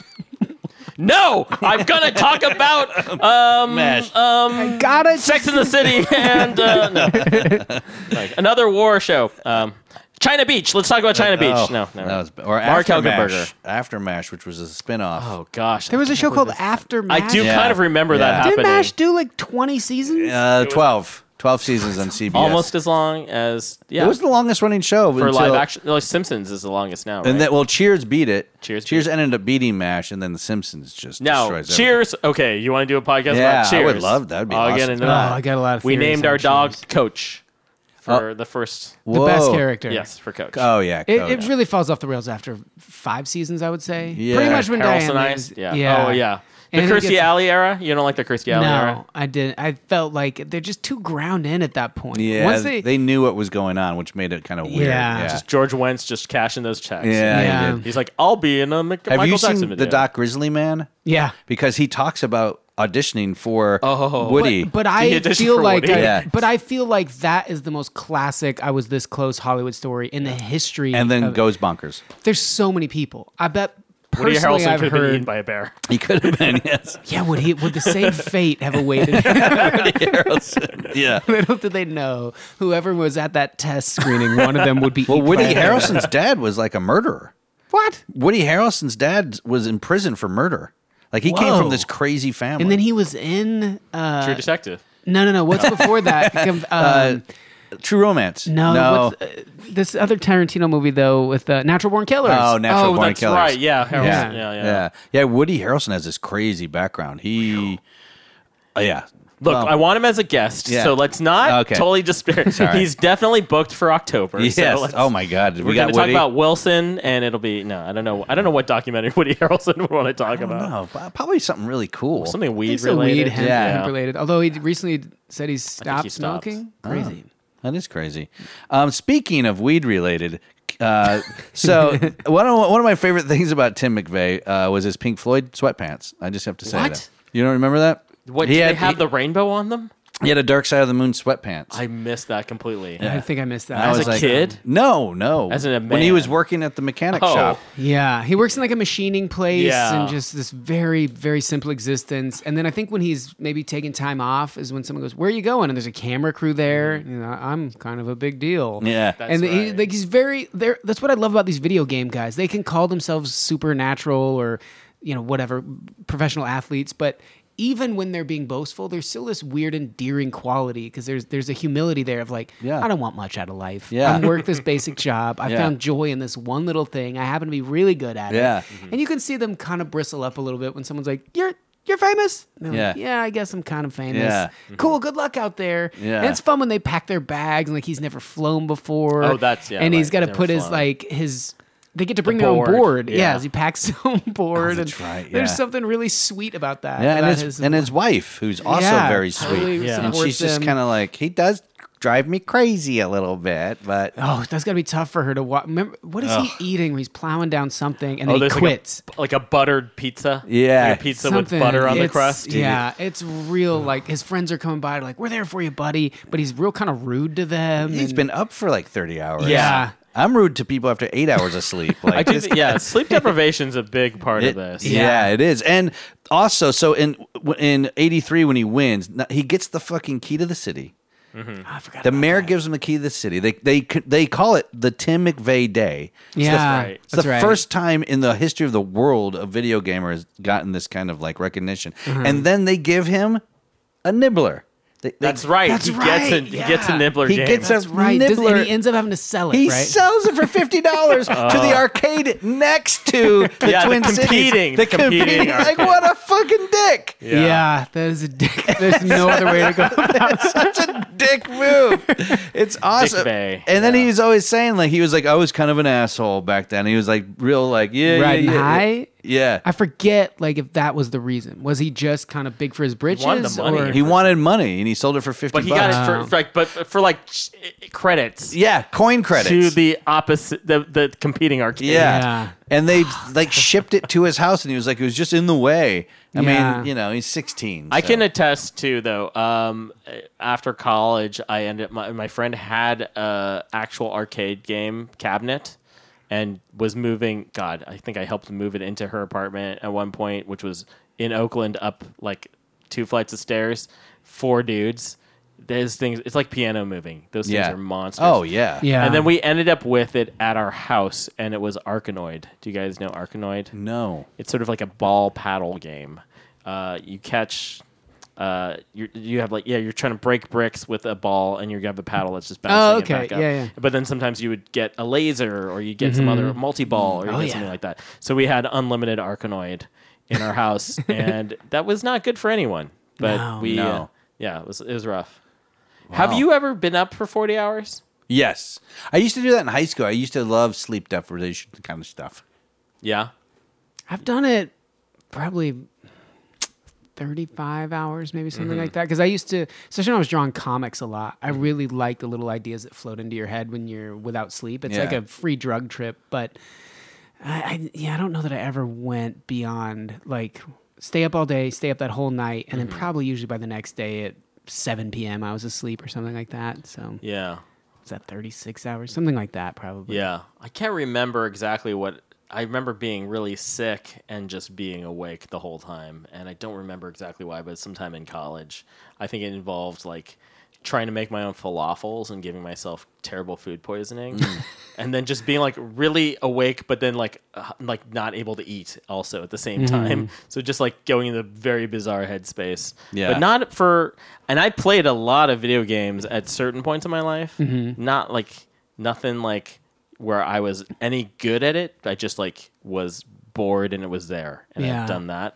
No, I'm going to talk about um, MASH. um, Got it. Sex in the City and uh, no. Like, another war show. Um, China Beach. Let's talk about China Beach. oh, no, no. that was or Mark after Helgenberger. MASH, after MASH, which was a spinoff. Oh, gosh. There was a show called After I MASH. do Yeah. kind of remember that Yeah. Did happening. MASH do like twenty seasons? Uh, twelve. twelve seasons on C B S. Almost as long as, yeah. It was the longest running show for until, live action. Like Simpsons is the longest now, right? And that well, Cheers beat it. Cheers Cheers beat ended up beating MASH, and then The Simpsons just Now, destroys Cheers. Okay, you want to do a podcast Yeah, about I Cheers? would love that. That'd be I'll get awesome. into Oh, that. I got a lot of we theories named on our dog Cheers. Coach for the first. everything. The best Whoa. character. Yes, for Coach. Oh yeah, It, Coach. it really falls off the rails after five seasons, I would say. Yeah. Pretty much when Diane Harrelsonized. leaves. Yeah. yeah. Oh yeah. The And it Kirstie gets- Alley era. You don't like the Kirstie Alley era? No, I didn't. I felt like they're just too ground in at that point. Yeah, Once they, they, knew what was going on, which made it kind of weird. Yeah. Yeah. Just George Wentz just cashing those checks. Yeah, he Yeah. did. He's like, I'll be in a Mc- Have Michael you Jackson seen video. the Doc Grizzly Man? yeah. Because he talks about auditioning for Oh. Woody. But, but He I auditioned feel for like, Woody. I, Yeah. but I feel like that is the most classic. I was this close Hollywood story in the history. and then of, goes bonkers. There's so many people. I bet Woody personally, Harrelson I've could have been eaten heard. by a bear. He could have been, yes. Yeah, would he? Would the same fate have awaited? Harrelson. Yeah. Little did they know, whoever was at that test screening, one of them would be. Well, eaten Woody by a bear. Harrelson's dad was like a murderer. What? Woody Harrelson's dad was in prison for murder. Like he came Whoa. from this crazy family. And then he was in. Uh, True Detective. no, no, no. What's before that? Um, uh, True Romance. no, no. What's, uh, this other Tarantino movie though with uh, Natural Born Killers. Oh, Natural oh, Born that's Killers. right. Yeah, Harrelson. Yeah. Yeah, yeah. yeah, yeah. Woody Harrelson has this crazy background. He, uh, yeah, Look, Well, I want him as a guest, Yeah. so let's not Okay. totally despair. Sorry. He's definitely booked for October. Yes. So let's- Oh my God. We We're got going to talk Woody? about Wilson, and it'll be no. I don't know. I don't know what documentary Woody Harrelson would want to talk I don't about. know. but Probably something really cool. Something I weed think so, related. weed, hemp, Yeah. hemp related. Although he recently said he's think stopped he stopped. smoking. Crazy. That is crazy. Um, speaking of weed related, uh, so one of one of my favorite things about Tim McVeigh uh, was his Pink Floyd sweatpants. I just have to say What? that. You don't remember that? What he do had, they have he, the rainbow on them? he had a Dark Side of the Moon sweatpants. I missed that completely. I think I missed that. I As was a like, kid? No, no. As in a when he man? was working at the mechanic Oh. shop. Yeah, he works in like a machining place Yeah. and just this very, very simple existence. And then I think when he's maybe taking time off is when someone goes, "Where are you going?" And there's a camera crew there. You know, I'm kind of a big deal. Yeah. That's and he, right. like he's very there. That's what I love about these video game guys. They can call themselves supernatural or you know whatever professional athletes, but even when they're being boastful, there's still this weird endearing quality because there's there's a humility there of like, Yeah. I don't want much out of life. Yeah. I work this basic job. I Yeah. found joy in this one little thing. I happen to be really good at Yeah. it. And you can see them kind of bristle up a little bit when someone's like, "You're you're famous." And they're Yeah. like, yeah, I guess I'm kind of famous. Yeah. Cool. Good luck out there. Yeah. And it's fun when they pack their bags and like he's never flown before. Oh, that's- yeah, And he's right. got to Never put his flown. like his. They get to bring The their board. own board. Yeah, Yeah. as he packs his own board. that's and right, There's yeah. something really sweet about that. Yeah, and about his, and his wife, who's also Yeah, very totally sweet. Yeah. And supports she's just him. kind of like, he does drive me crazy a little bit, but Oh, that's got to be tough for her to watch. Remember, what is he eating when he's plowing down something and then he there's quits? Like a, like a buttered pizza. Yeah. Like a pizza Something. with butter on the It's- crust. Yeah, it's real. Like his friends are coming by, like, "We're there for you, buddy," but he's real kind of rude to them. he's and- been up for like thirty hours. Yeah. I'm rude to people after eight hours of sleep. Like, I do. this- Think, yeah, sleep deprivation's a big part It- of this. Yeah. it is. And also, so in in eighty-three when he wins, n- he gets the fucking key to the city. Oh, I forgot. The about mayor that. gives him the key to the city. They they c- they call it the Tim McVeigh Day. It's Yeah, the, right. it's that's the right. first time in the history of the world a video gamer has gotten this kind of like recognition. Mm-hmm. And then they give him a nibbler. They, they- That's right. That's he right, gets a he gets a yeah. nibbler He game. gets a That's right. Does- nibbler. and he ends up having to sell it. He right? sells it for fifty dollars to the arcade next to the Oh. Yeah, the Twin competing- Cities. the competing Like arcade. what a fucking dick! Yeah. that is a dick. There's no other way to go. Such a dick move. It's awesome. Bay. And then Yeah. he was always saying like he was like I was kind of an asshole back then. He was like real like yeah Riding yeah, yeah, high. Yeah. I forget, like, if that was the reason. Was he just kind of big for his britches? wanted the money. or He wanted money and he sold it for fifty but he bucks. got it for, for like, but for like sh- credits Yeah, coin credits. to the opposite, the the competing arcade. yeah. Yeah. And they like shipped it to his house and he was like it was just in the way. I Yeah. mean, you know, he's sixteen. I so. can attest to though. Um, after college, I ended. My, my friend had a actual arcade game cabinet, and was moving. God, I think I helped move it into her apartment at one point, which was in Oakland, up like two flights of stairs, four dudes. Those things. It's like piano moving. Those things Yeah. are monsters. Oh yeah. Yeah. And then we ended up with it at our house, and it was Arkanoid. Do you guys know Arkanoid? No. It's sort of like a ball paddle game. Uh, you catch, uh, you you have like yeah, you're trying to break bricks with a ball, and you have a paddle that's just bouncing Oh, it okay. back up. Yeah, yeah. But then sometimes you would get a laser, or you get some other multi ball, or you Oh, get yeah. something like that. So we had unlimited Arkanoid in our house, and that was not good for anyone. But No. we, No. uh, yeah, it was it was rough. Have you ever been up for forty hours? Yes. I used to do that in high school. I used to love sleep deprivation kind of stuff. Yeah. I've done it probably thirty-five hours, maybe something Mm-hmm. like that. Because I used to, especially when I was drawing comics a lot, I really like the little ideas that float into your head when you're without sleep. It's like Yeah. a free drug trip, but I, I yeah, I don't know that I ever went beyond like stay up all day, stay up that whole night, and Mm-hmm. then probably usually by the next day at seven p.m. I was asleep or something like that. So Yeah. is that thirty-six hours? Something like that, probably. Yeah, I can't remember exactly what. I remember being really sick and just being awake the whole time, and I don't remember exactly why. But sometime in college, I think it involved like trying to make my own falafels and giving myself terrible food poisoning, and then just being like really awake, but then like uh, like not able to eat also at the same time. So just like going in a very bizarre headspace. Yeah. but not for. And I played a lot of video games at certain points in my life. Not like nothing like where I was any good at it. I just like was bored and it was there, and Yeah. I've done that.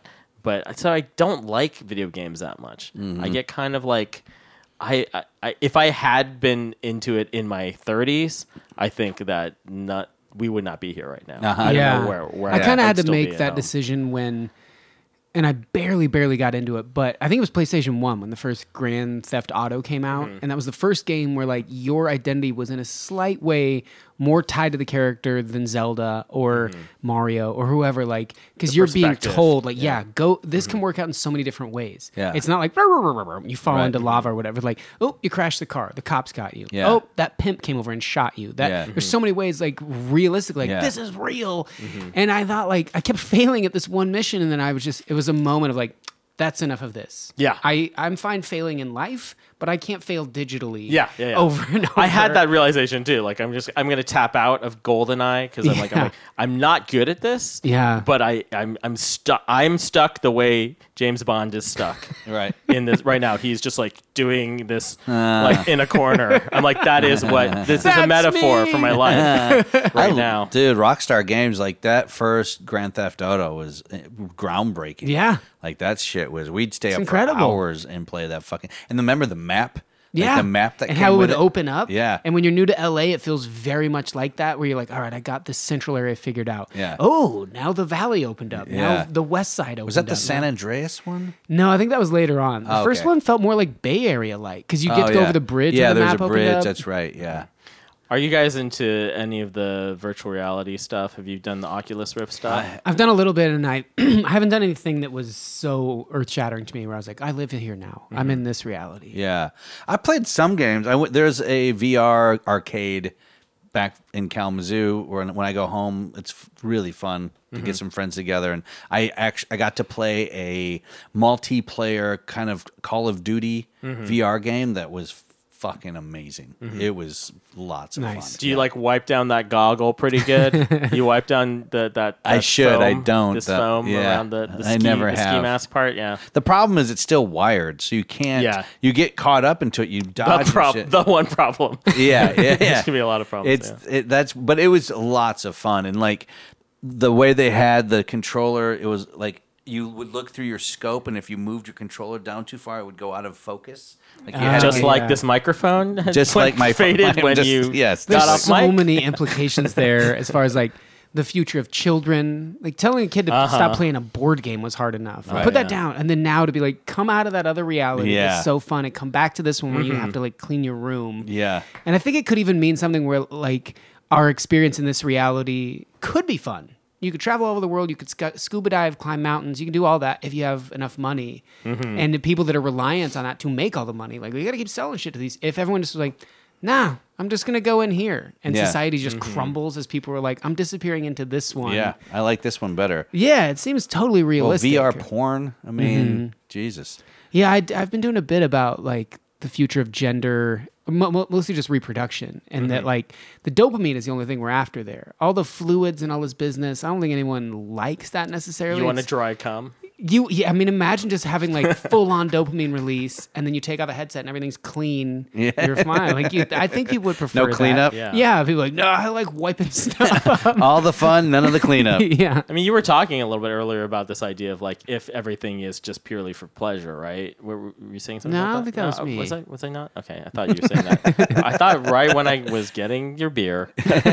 but so I don't like video games that much. Mm-hmm. I get kind of like, I, I, I if I had been into it in my thirties, I think that not we would not be here right now. Uh-huh. I don't Yeah. know where, where I kind of I'd had to still be make at that home. decision when, and I barely, barely got into it, but I think it was PlayStation one when the first Grand Theft Auto came out. Mm-hmm. And that was the first game where like your identity was in a slight way more tied to the character than Zelda or Mario or whoever, like, because The you're being perspective. told, like, yeah, go, this can work out in so many different ways. Yeah. It's not like "Rah, rah, rah, rah, rah," you fall Right. into lava or whatever. Like, oh, you crashed the car. The cops got you. Yeah. Oh, that pimp came over and shot you. That Yeah. There's so many ways, like, realistic, like, Yeah. this is real. And I thought, like, I kept failing at this one mission, and then I was just, it was a moment of like, that's enough of this. Yeah. I, I'm fine failing in life, but I can't fail digitally. Yeah, yeah, yeah. Over and over. I had that realization too. Like I'm just I'm gonna tap out of GoldenEye because I'm like I'm Yeah. like I'm not good at this. Yeah. But I I'm I'm stuck. I'm stuck the way James Bond is stuck. Right. In this right now, he's just like doing this like in a corner. I'm like that is what this is a That's metaphor me. for my life right I- now. Dude, Rockstar Games, like that first Grand Theft Auto was uh, groundbreaking. Yeah. Like that shit was, we'd stay It's up incredible. for hours and play that fucking, and remember the map? Like Yeah. the map that and came how it with would open up. Yeah. And when you're new to L A, it feels very much like that, where you're like, all right, I got this central area figured out. Yeah. Oh, now the valley opened up. Yeah. Now the west side opened up. Was that the San Now- Andreas one? No, I think that was later on. The Oh, first okay. one felt more like Bay Area like, because you get Oh, to go yeah. over the bridge. Yeah, when the there's map a opened bridge. up. That's right. Yeah. Are you guys into any of the virtual reality stuff? Have you done the Oculus Rift stuff? I've done a little bit, and I I haven't done anything that was so earth shattering to me. Where I was like, I live here now. I'm in this reality. Yeah. I played some games. I went, there's a V R arcade back in Kalamazoo where when I go home, it's f- really fun to get some friends together. And I actually I got to play a multiplayer kind of Call of Duty V R game that was fucking amazing. It was lots of Nice. fun. Do you Yeah. like wipe down that goggle pretty good? You wipe down the that. I that should, I foam, don't, This that- foam yeah. around the, the I ski, never the ski have. mask part. Yeah. The problem is it's still wired, so you can't. Yeah. You get caught up into it. You dodge. The, and prob- shit. the one problem. Yeah, yeah, yeah. There's gonna be a lot of problems. It's yeah. it, that's, but it was lots of fun, and like the way they had the controller, it was like you would look through your scope, and if you moved your controller down too far, it would go out of focus. Like you had Just to, like yeah. this microphone, had Just went like my- faded my- when just- you yes, got There's off so mic. many implications there as far as like the future of children. Like telling a kid to Uh-huh. stop playing a board game was hard enough. Right, Put that yeah. down, and then now to be like, come out of that other reality. Yeah. It's so fun, and come back to this one where Mm-hmm. you have to like clean your room. yeah, And I think it could even mean something where like our experience in this reality could be fun. You could travel all over the world. You could scu- scuba dive, climb mountains. You can do all that if you have enough money. Mm-hmm. And the people that are reliant on that to make all the money, like we got to keep selling shit to these. If everyone just was like, nah, I'm just gonna go in here, and Yeah. society just Mm-hmm. crumbles as people are like, I'm disappearing into this one. yeah. I like this one better. yeah. It seems totally Well, realistic. V R porn. I mean, Jesus. Yeah, I, I've been doing a bit about like the future of gender, mo- mo- mostly just reproduction, and that like the dopamine is the only thing we're after there. All the fluids and all this business, I don't think anyone likes that necessarily. You want to It's- dry cum? You, yeah, I mean, imagine just having like full on dopamine release, and then you take out the headset and everything's clean. Yeah. You're fine. Like, you, I think people would prefer No that. cleanup? Yeah. Yeah, people are like, no, I like wiping stuff up. All the fun, none of the cleanup. yeah. I mean, you were talking a little bit earlier about this idea of like if everything is just purely for pleasure, right? Were, were you saying something? No, about I don't think that was me. Was I? Was I not? Okay, I thought you were saying that. I thought right when I was getting your beer.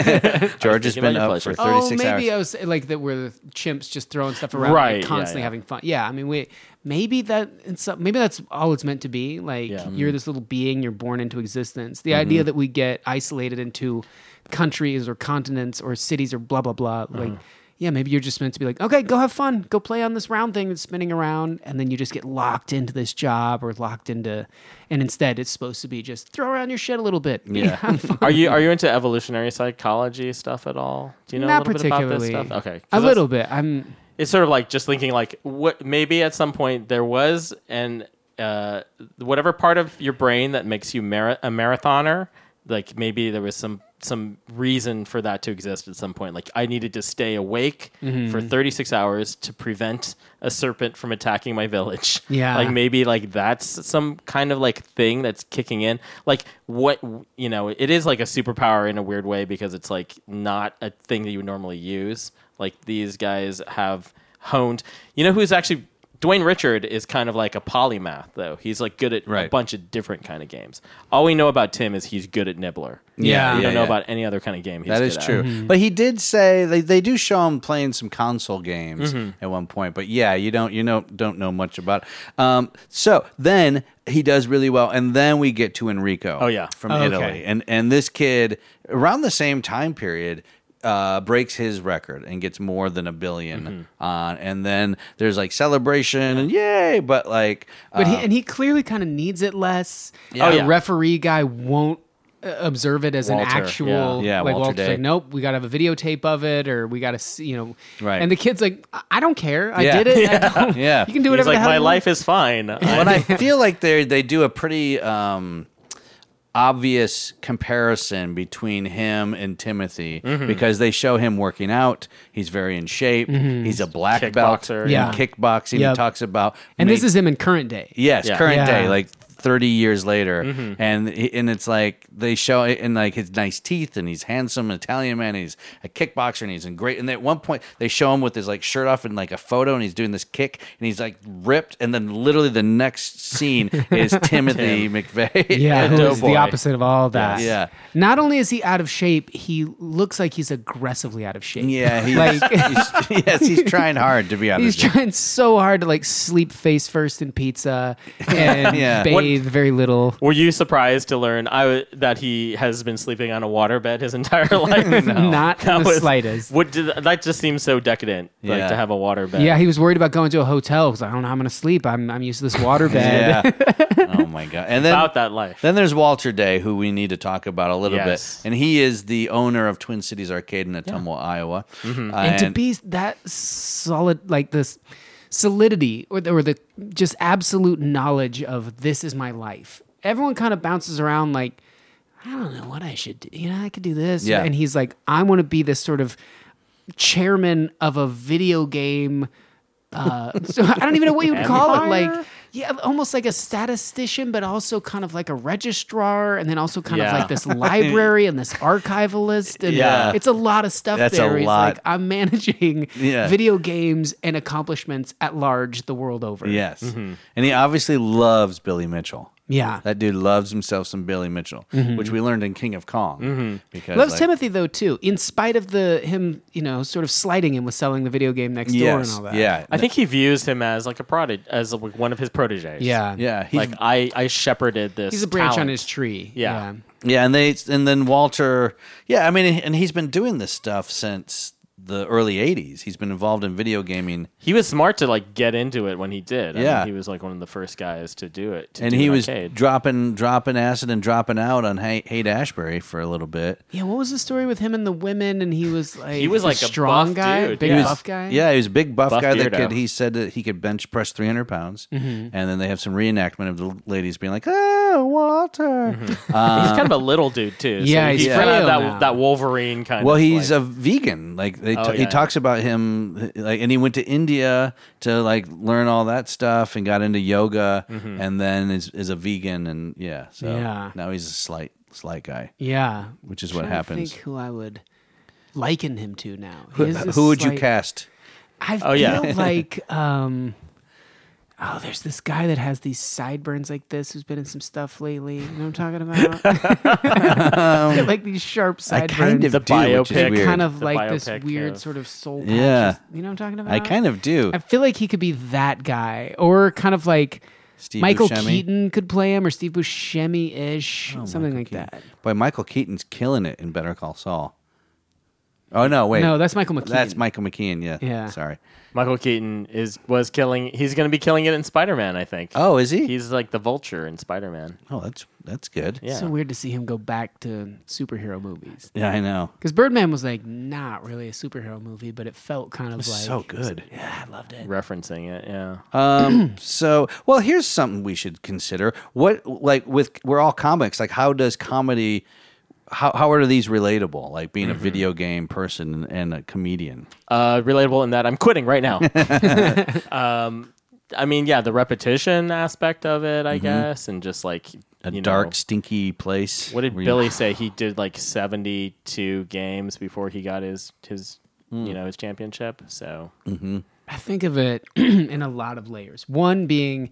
George has thinking been about your up for pleasure. Oh, thirty-six maybe hours. I was like that were the chimps just throwing stuff around, Right, like, yeah, constantly yeah. having fun. Yeah, I mean, we maybe that it's some, maybe that's all it's meant to be. Like Yeah. you're this little being, you're born into existence. The idea that we get isolated into countries or continents or cities or blah blah blah. Like, yeah, maybe you're just meant to be like, okay, go have fun, go play on this round thing that's spinning around, and then you just get locked into this job or locked into, and instead it's supposed to be just throw around your shit a little bit. Yeah. have fun. Are you are you into evolutionary psychology stuff at all? Do you know Not a little bit about this particularly. stuff? Okay, 'cause A that's- little bit. I'm. It's sort of like just thinking like what maybe at some point there was an uh, whatever part of your brain that makes you mara- a marathoner. Like maybe there was some some reason for that to exist at some point. Like I needed to stay awake Mm-hmm. for thirty-six hours to prevent a serpent from attacking my village. Yeah. Like maybe like that's some kind of like thing that's kicking in. Like what, you know, it is like a superpower in a weird way because it's like not a thing that you would normally use. Like these guys have honed. You know who's actually Dwayne Richard is kind of like a polymath, though. He's like good at Right. a bunch of different kind of games. All we know about Tim is he's good at Nibbler. Yeah. we don't Yeah, know yeah. about any other kind of game. He's That good is at. true. But he did say they, they do show him playing some console games Mm-hmm. at one point. But yeah, you don't you know don't know much about it. Um, so then he does really well, and then we get to Enrico. Oh, yeah. from Oh, okay. Italy, and and this kid around the same time period. Uh, breaks his record and gets more than a billion Mm-hmm. on, and then there's like celebration and yay, but like, But he uh, and he clearly kind of needs it less. Yeah. The Oh, yeah. referee guy won't uh, observe it as Walter, an actual. yeah. Yeah, like Walter Walter's Day. like, nope, we got to have a videotape of it, or we got to see, you know. Right. And the kid's like, I- I don't care. I Yeah. did it. I don't, Yeah. You can do He's whatever like, the hell my you life want. is fine. but I feel like they they do a pretty um, obvious comparison between him and Timothy Mm-hmm. because they show him working out. He's very in shape. He's a black belt Kickboxer, in yeah. kickboxing. Yep. He talks about And this ma- is him in current day. yes, Yeah. current Yeah. day, like thirty years later, Mm-hmm. and he- and it's like they show it in like his nice teeth, and he's handsome Italian man. And he's a kickboxer, and he's in great. And at one point, they show him with his like shirt off and like a photo, and he's doing this kick, and he's like ripped. And then literally the next scene is Timothy McVeigh. Yeah, who is the Doughboy. opposite of all that. Yeah. Not only is he out of shape, he looks like he's aggressively out of shape. yeah, he's, Like- he's- yes, he's trying hard to be honest. He's trying so hard to like sleep face first in pizza and Yeah. bathe very little. Were you surprised to learn I w- that he has been sleeping on a waterbed his entire life? Not That in the was- slightest. What did, that just seems so decadent, like Yeah. to have a waterbed. Yeah, he was worried about going to a hotel because I don't know how I'm going to sleep. I'm I'm used to this waterbed. Yeah. Oh my god. And then about that life. Then there's Walter Day, who we need to talk about a little Yes. bit, and he is the owner of Twin Cities Arcade in Ottumwa, Iowa. Mm-hmm. Uh, And to be that solid, like this solidity or the, or the just absolute knowledge of this is my life. Everyone kind of bounces around like, I don't know what I should do. You know, I could do this. Yeah. And he's like, I want to be this sort of chairman of a video game. Uh, so I don't even know what you would call it. Like, yeah, almost like a statistician, but also kind of like a registrar, and then also kind of Yeah. like this library and this archivalist. And Yeah. it's a lot of stuff That's there. a He's lot. like, I'm managing Yeah. video games and accomplishments at large the world over. yes, and he obviously loves Billy Mitchell. Yeah. That dude loves himself some Billy Mitchell, which we learned in King of Kong. Because Loves like, Timothy though too, in spite of the him, you know, sort of slighting him with selling the video game next door and Yes, all that. yeah, I think he views him as like a prodigy, as like one of his proteges. Yeah. yeah, he's, Like I, I shepherded this. He's a branch on talent. his tree. Yeah. yeah, and they and then Walter, yeah, I mean, and he's been doing this stuff since the early eighties. He's been involved in video gaming. He was smart to like get into it when he did. I Yeah. mean, he was like one of the first guys to do it. To And do he an was arcade. dropping dropping acid and dropping out on Hay- Haight Ashbury for a little bit. Yeah, what was the story with him and the women? And he was like, He was a like a strong buff guy, dude, big yeah. He was- buff guy. Yeah, he was a big buff, Buff guy that beardo. could. He said that he could bench press three hundred pounds, Mm-hmm. and then they have some reenactment of the ladies being like, "Oh, Walter." he's kind of a little dude too. So Yeah, he's he's kind of frail that now. that Wolverine kind Well, of. he's like, a vegan. Like they Oh, t- yeah, he yeah. talks about him, like, and he went to India to like learn all that stuff and got into yoga, Mm-hmm. and then is is a vegan, and yeah, so Yeah. now he's a slight slight guy, Yeah. which is what Trying to happens. think who I would liken him to now. Who, His is who would you slight- cast? I Oh, feel yeah. like um oh, there's this guy that has these sideburns like this who's been in some stuff lately. You know what I'm talking about? Like these sharp I sideburns. kind of The do, which is biopic. weird. kind of The like this biopic weird of- sort of soul patch. Yeah. You know what I'm talking about? I kind of do. I feel like he could be that guy, or kind of like Steve Michael Buscemi. Keaton could play him, or Steve Buscemi ish, Oh, something Michael like Keaton. that. Boy, Michael Keaton's killing it in Better Call Saul. Oh no, wait. No, that's Michael McKean. That's Michael McKean. Yeah. Yeah. Sorry. Michael Keaton is was killing. He's going to be killing it in Spider Man. I think. Oh, is he? He's like the Vulture in Spider Man. Oh, that's that's good. Yeah. So weird to see him go back to superhero movies. Yeah, I know. Because Birdman was like not really a superhero movie, but it felt kind of It was like so good. Yeah, I loved it. Referencing it. Yeah. Um. so, well, here's something we should consider. What, like, with we're all comics. Like, how does comedy? How how are these relatable? Like being a video game person and a comedian. Uh, relatable in that I'm quitting right now. um, I mean, yeah, the repetition aspect of it, I guess, and just like A you dark, know, stinky place. what did where you- Billy say? He did like seventy-two games before he got his his you know his championship. So I think of it in a lot of layers. One being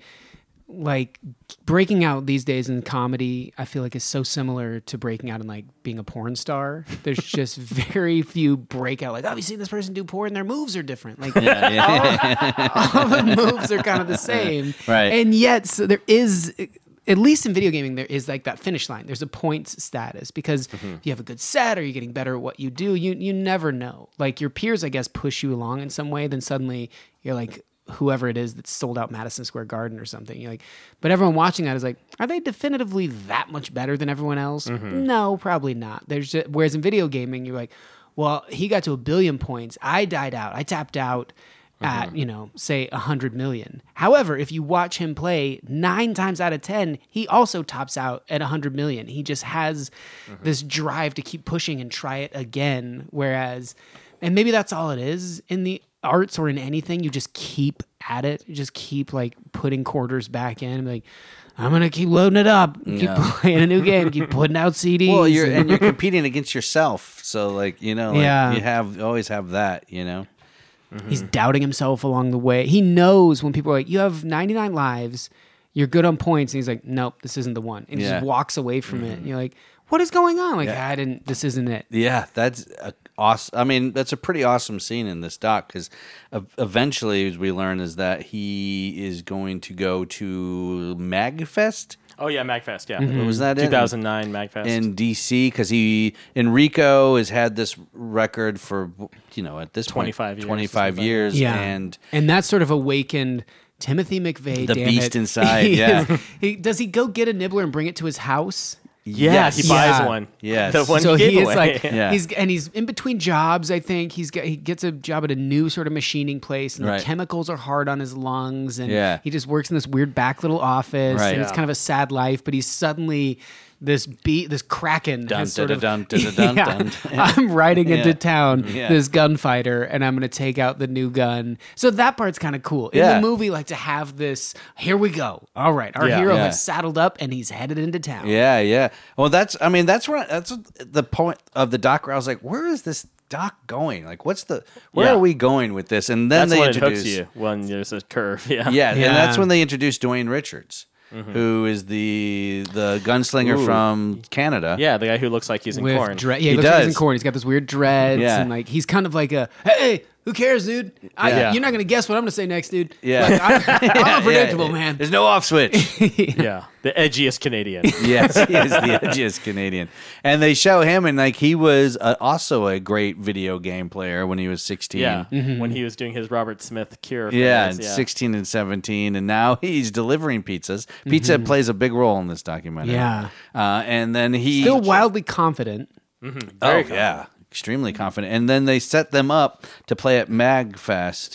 like breaking out these days in comedy, I feel like is so similar to breaking out in like being a porn star. There's just very few breakout. Like, oh, have you seen this person do porn? Their moves are different. Like, Yeah, yeah. all, all the moves are kind of the same. Right. And yet, so there is, at least in video gaming, there is like that finish line. There's a points status because Mm-hmm. if you have a good set or you're getting better at what you do, you you never know. Like your peers, I guess, push you along in some way. Then suddenly you're like, whoever it is that's sold out Madison Square Garden or something. You're like, but everyone watching that is like, are they definitively that much better than everyone else? Mm-hmm. No, probably not. There's just, whereas in video gaming, you're like, well, he got to a billion points. I died out. I tapped out at, you know, say a hundred million. However, if you watch him play nine times out of ten, he also tops out at a hundred million. He just has this drive to keep pushing and try it again. Whereas, and maybe that's all it is in the arts or in anything, you just keep at it. You just keep like putting quarters back in and be like, I'm going to keep loading it up, keep Yeah. playing a new game, keep putting out C Ds. Well, you're and you're competing against yourself, so like you know, like, Yeah. you have always have that, you know. He's doubting himself along the way. He knows when people are like, you have ninety-nine lives, you're good on points. And he's like, nope, this isn't the one. And he Yeah. just walks away from it. And you're like, what is going on? Like, Yeah. I didn't, this isn't it. Yeah, that's a awesome. I mean, that's a pretty awesome scene in this doc because eventually, as we learn, is that he is going to go to MagFest. Oh yeah, MagFest. Yeah, What was that in? two thousand nine MagFest. In D C because he Enrico has had this record for you know at this twenty-five point years, twenty-five something like years, Yeah. and And that sort of awakened Timothy McVeigh. The damn beast it. inside, He yeah. is- he, does he go get a nibbler and bring it to his house? yeah, Yes. he buys Yeah. one. Yes. the one so he, he gave is away. like, Yeah. he's and he's in between jobs. I think he's got he gets a job at a new sort of machining place, and Right. the chemicals are hard on his lungs, and Yeah. he just works in this weird back little office, Right. and it's Yeah. kind of a sad life. But he's suddenly this beat, this kraken Dun, has sort dun, of. dun, dun, dun, dun, Yeah. dun. I'm riding into Yeah. town, Yeah. this gunfighter, and I'm going to take out the new gun. So that part's kind of cool. In Yeah. the movie, like to have this. Here we go. All right, our Yeah. hero Yeah. has saddled up and he's headed into town. yeah, yeah. Well, that's I mean that's where that's the point of the doc where I was like, where is this doc going? Like, what's the where Yeah. are we going with this? And then That's they when it introduce hooks you when there's a curve. Yeah, Yeah, Yeah. and that's when they introduced Dwayne Richards, who is the the gunslinger Ooh. from Canada. yeah, the guy who looks like he's in With corn. dre- yeah, He he, looks like he's in does. corn. He's got this weird dreads, Yeah. and like he's kind of like a hey, who cares, dude? I, Yeah. You're not gonna guess what I'm gonna say next, dude. Yeah. Like, I'm, I'm Yeah, unpredictable, yeah. man. There's no off switch. yeah, the edgiest Canadian. Yes, he is the edgiest Canadian. And they show him, and like he was uh, also a great video game player when he was sixteen. Yeah, when he was doing his Robert Smith Cure. Yeah, phase, and sixteen and seventeen, and now he's delivering pizzas. Pizza plays a big role in this documentary. Yeah. uh, and then he Still wildly confident. Oh Very yeah, extremely confident. And then they set them up to play at MagFest.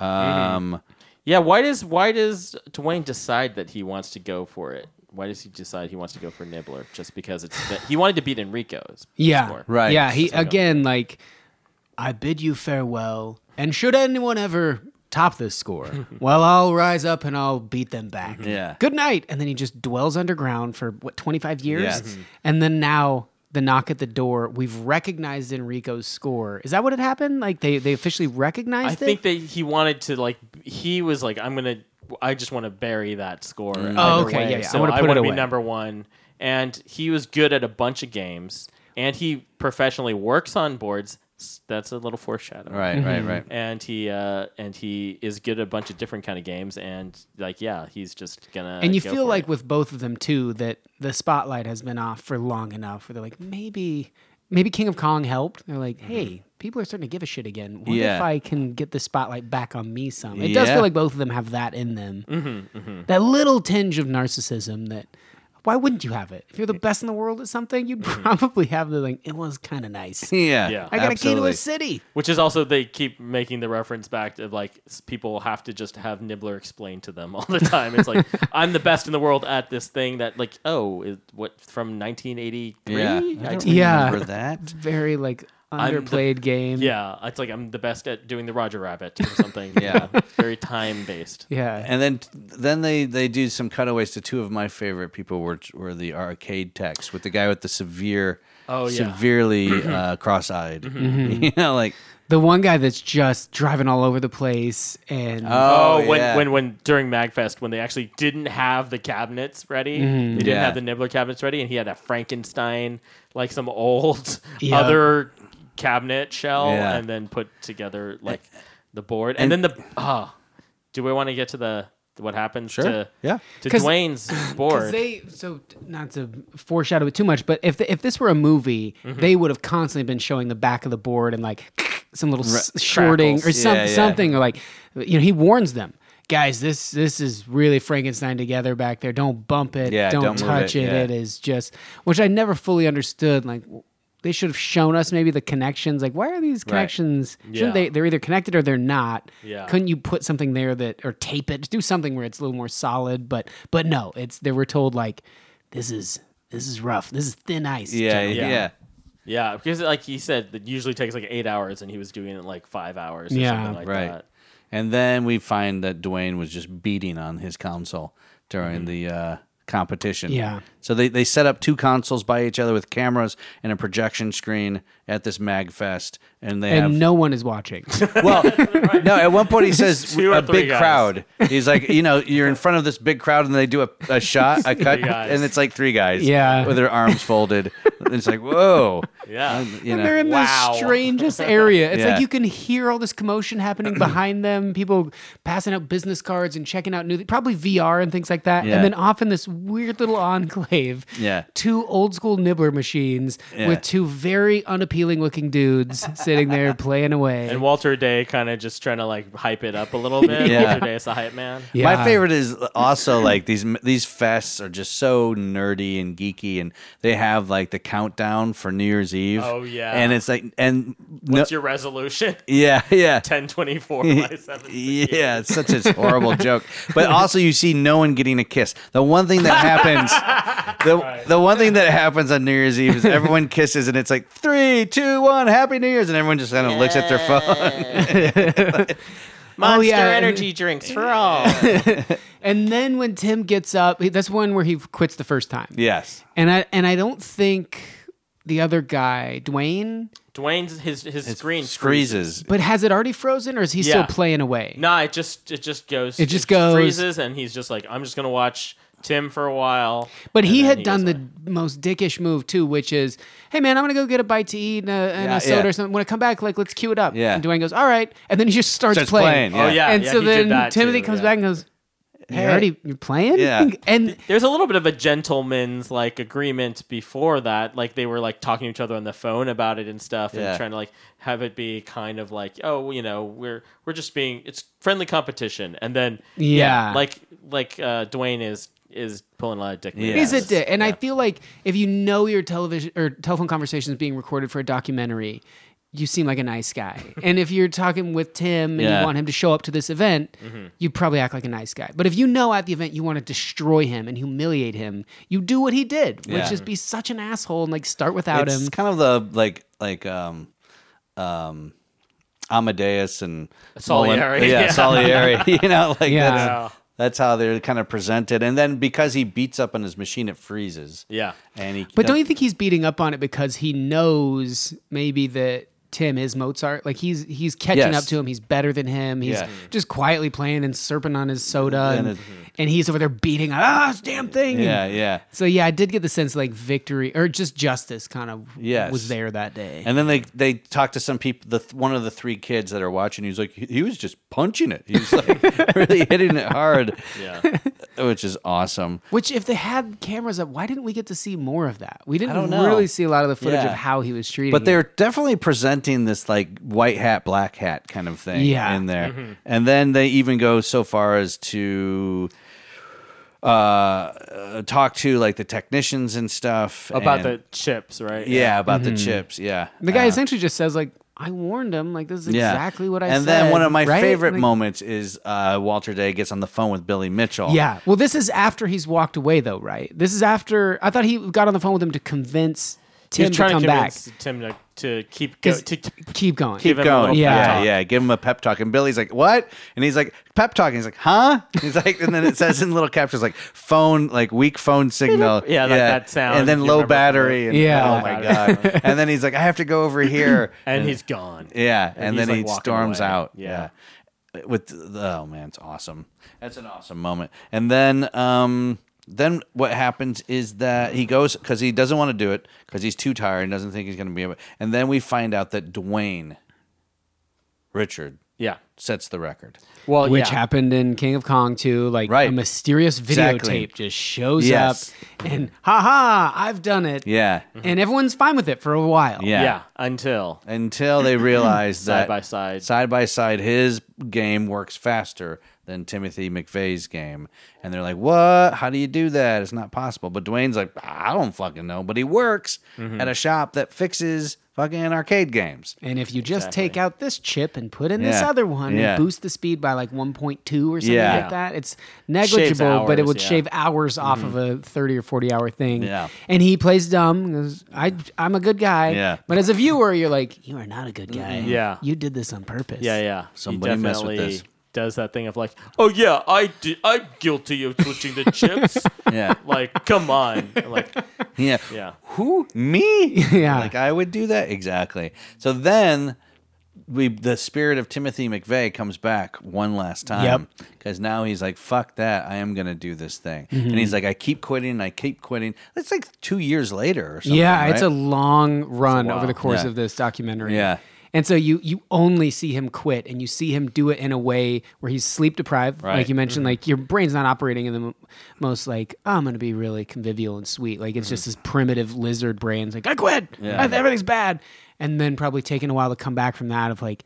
Um, Yeah, why does why does Dwayne decide that he wants to go for it? Why does he decide he wants to go for Nibbler? Just because it's the, he wanted to beat Enrico's Yeah, score. Right. Yeah, he That's what I'm again like, I bid you farewell, and should anyone ever top this score, well, I'll rise up and I'll beat them back. Yeah. Good night. And then he just dwells underground for what twenty-five years, Yes. Mhm. and then now. The knock at the door. We've recognized Enrico's score. Is that what had happened? Like they, they officially recognized I it? think that he wanted to like he was like I'm gonna I just want to bury that score. Mm. either Oh, okay, way. yeah, yeah. I So wanna I put want it to be away. number one. And he was good at a bunch of games, and he professionally works on boards. S- That's a little foreshadowing. right, Mm-hmm. right, right. And he uh, and he is good at a bunch of different kind of games, and like yeah, he's just gonna. and you go feel for like it. with both of them too that the spotlight has been off for long enough where they're like maybe maybe King of Kong helped. They're like, hey, people are starting to give a shit again. What Yeah. if I can get the spotlight back on me some? It does Yeah. feel like both of them have that in them. That little tinge of narcissism that why wouldn't you have it? If you're the best in the world at something, you'd probably have the like, it was kind of nice. Yeah, Yeah. I got a key to absolutely. a city. Which is also they keep making the reference back to like s- people have to just have Nibbler explain to them all the time. It's like I'm the best in the world at this thing that like oh is what from nineteen eighty-three. Yeah, I I don't t- Yeah. remember that. Very like I'm the- underplayed game. yeah. It's like I'm the best at doing the Roger Rabbit or something. Yeah. very time based. Yeah. And then then they, they do some cutaways to two of my favorite people were were the arcade techs with the guy with the severe, Oh, yeah. severely uh, cross-eyed. You know, like The one guy that's just driving all over the place, and Oh, Oh, when, yeah. when when during MagFest, when they actually didn't have the cabinets ready, Mm-hmm. they didn't Yeah. have the Nibbler cabinets ready, and he had a Frankenstein, like some old Yeah. other cabinet shell, Yeah. and then put together like the board, and, then the oh, do we want to get to the what happens Sure. to Yeah. to 'Cause- Dwayne's because board? they so not to foreshadow it too much, but if the, if this were a movie, Mm-hmm. they would have constantly been showing the back of the board and like some little s- shorting or crackles. some, Yeah, yeah. something, or like you know he warns them. Guys, this this is really Frankenstein together back there. Don't bump it. Yeah, don't, don't move touch it, it. yeah. It is just, which I never fully understood. Like they should have shown us maybe the connections. Like why are these connections? Yeah. Shouldn't they? They're either connected or they're not. Yeah. Couldn't you put something there that or tape it? Do something where it's a little more solid. But but no, it's they were told like this is this is rough. This is thin ice. Yeah, gentlemen. yeah. Yeah. Yeah, because like he said, it usually takes like eight hours, and he was doing it in like five hours or Yeah. something like Right. that. And then we find that Dwayne was just beating on his console during the uh, competition. Yeah. So they, they set up two consoles by each other with cameras and a projection screen at this MagFest. And they And have. no one is watching. Well, no, at one point he says Two or a three big guys. crowd. He's like, you know, you're in front of this big crowd and they do a, a shot, a cut, guys. and it's like three guys Yeah. with their arms folded. And it's like, whoa. Yeah. You know. They're in Wow. the strangest area. It's Yeah. like you can hear all this commotion happening behind them. People passing out business cards and checking out new, probably V R and things like that. Yeah. And then off in this weird little enclave, Yeah. two old school nibbler machines Yeah. with two very unappealing looking dudes sitting there playing away. And Walter Day kind of just trying to like hype it up a little bit. Yeah. Walter Day is the hype man. Yeah. My favorite is also like these these fests are just so nerdy and geeky, and they have like the countdown for New Year's Eve. Oh, yeah. and it's like and What's no, your resolution? yeah yeah ten twenty-four by seven. yeah, it's such a horrible joke. But also, you see no one getting a kiss. The one thing that happens, the the one thing that happens on New Year's Eve is everyone kisses, and it's like three, two, one, Happy New Year's, and everyone just kind of looks at their phone. Monster Oh, yeah. energy drinks for all. And then when Tim gets up, that's one where he quits the first time. Yes, And I and I don't think the other guy, Dwayne, Dwayne's his his, His screen freezes. freezes. but has it already frozen or is he still Yeah. playing away? Nah, it just it just goes. It just goes- freezes, and he's just like, I'm just gonna watch Tim for a while. But and he then had he done goes the away. most dickish move too, which is, "Hey man, I'm gonna go get a bite to eat and a, and Yeah, a soda yeah. or something. When I come back, like let's cue it up." Yeah. And Dwayne goes, "All right," and then he just starts, Starts playing. playing, yeah. Oh yeah, And yeah, so he did then that Timothy too, comes yeah. back and goes, "You Hey. already you're playing?" Yeah. And There's a little bit of a gentleman's like agreement before that. Like they were like talking to each other on the phone about it and stuff, and Yeah. trying to like have it be kind of like, oh, you know, we're we're just being it's friendly competition, and then Yeah. like like uh, Dwayne is is pulling a lot of dick. Yeah. moves. He's a dick. And I Yeah. feel like if you know your television or telephone conversation is being recorded for a documentary, you seem like a nice guy. And if you're talking with Tim and Yeah. you want him to show up to this event, you probably act like a nice guy. But if you know at the event you want to destroy him and humiliate him, you do what he did, which Yeah. is be such an asshole and like start without it's him. kind of the like like um um Amadeus and Salieri, Mullen- yeah, yeah. Salieri. You know, like Yeah. that's, Yeah. that's how they're kind of presented. And then because he beats up on his machine, it freezes. Yeah. And he But don't you think he's beating up on it because he knows maybe that Tim is Mozart? Like he's he's catching Yes. up to him. He's better than him. He's Yeah. just quietly playing and serping on his soda, And and, it- and he's over there beating on ah this damn thing. Yeah, And yeah. so yeah, I did get the sense like victory or just justice kind of Yes. was there that day. And then they they talk to some people. The th- one of the three kids that are watching, he's like, he, he was just punching it. He was like really hitting it hard. Yeah. Which is awesome. Which if they had cameras up, why didn't we get to see more of that? We didn't don't know. really see a lot of the footage Yeah. of how he was treating. But it. they're definitely presenting this like white hat, black hat kind of thing Yeah. in there. And then they even go so far as to uh, uh, talk to like the technicians and stuff About and- the chips, right? yeah, about the chips. Yeah, the guy Uh, essentially just says like, "I warned him. Like this is yeah. exactly what I and said." then one of my right? favorite Like- moments is uh, Walter Day gets on the phone with Billy Mitchell. Yeah. Well, this is after he's walked away, though, right? This is after. I thought he got on the phone with him to convince Tim to trying come to back. convince Tim to, to keep go, 'Cause- to, to Keep going. Keep Give him a going. little Yeah. yeah, pep talk. yeah. Give him a pep talk. And Billy's like, what? And he's like, pep talk. And he's like, huh? He's like, and then it says in little captions like phone, like weak phone signal. Yeah, like that sound, And then you low remember from battery. And, Yeah. Oh my God. And then he's like, I have to go over here. and he's gone. Yeah. And And, he's, then like, he walking storms away. out. Yeah. Yeah. With the, oh man, it's awesome. That's an awesome moment. And then, um, then what happens is that he goes because he doesn't want to do it because he's too tired and doesn't think he's going to be able. And then we find out that Dwayne Richard Yeah. sets the record. Well, Which yeah. happened in King of Kong too. Like Right. a mysterious videotape Exactly. just shows Yes. up and ha ha, I've done it. Yeah, And everyone's fine with it for a while. yeah. Yeah. Until Until they realize side that by side. side by side, his game works faster than Timothy McVeigh's game, and they're like, "What? How do you do that? It's not possible." But Dwayne's like, "I don't fucking know," but he works Mm-hmm. at a shop that fixes fucking arcade games. And if you just Exactly. take out this chip and put in this Yeah. other one Yeah. and boost the speed by like one point two or something Yeah. like that, it's negligible, but it hours, would yeah. shave hours off of a thirty or forty hour thing. Mm-hmm. Yeah. And he plays dumb. 'Cause I, I'm a good guy. Yeah. But as a viewer, you're like, you are not a good guy. Yeah. You did this on purpose. Yeah, yeah. Somebody he messed with definitely this. does that thing of like, oh yeah, I did, I'm guilty of switching the chips. Yeah, Like, come on. Like, yeah. yeah. Who? Me? Yeah. Like I would do that exactly. So then we the spirit of Timothy McVeigh comes back one last time. Yep. Because now he's like, fuck that, I am gonna do this thing. Mm-hmm. And he's like, I keep quitting, I keep quitting. It's like two years later or something. Yeah, it's a right? long run while. over the course Yeah. of this documentary. Yeah. And so you you only see him quit, and you see him do it in a way where he's sleep deprived, Right. like you mentioned. Like your brain's not operating in the m- most like, oh, I'm going to be really convivial and sweet. Like it's just this primitive lizard brain. It's like I quit, Yeah. I- everything's bad, and then probably taking a while to come back from that of like,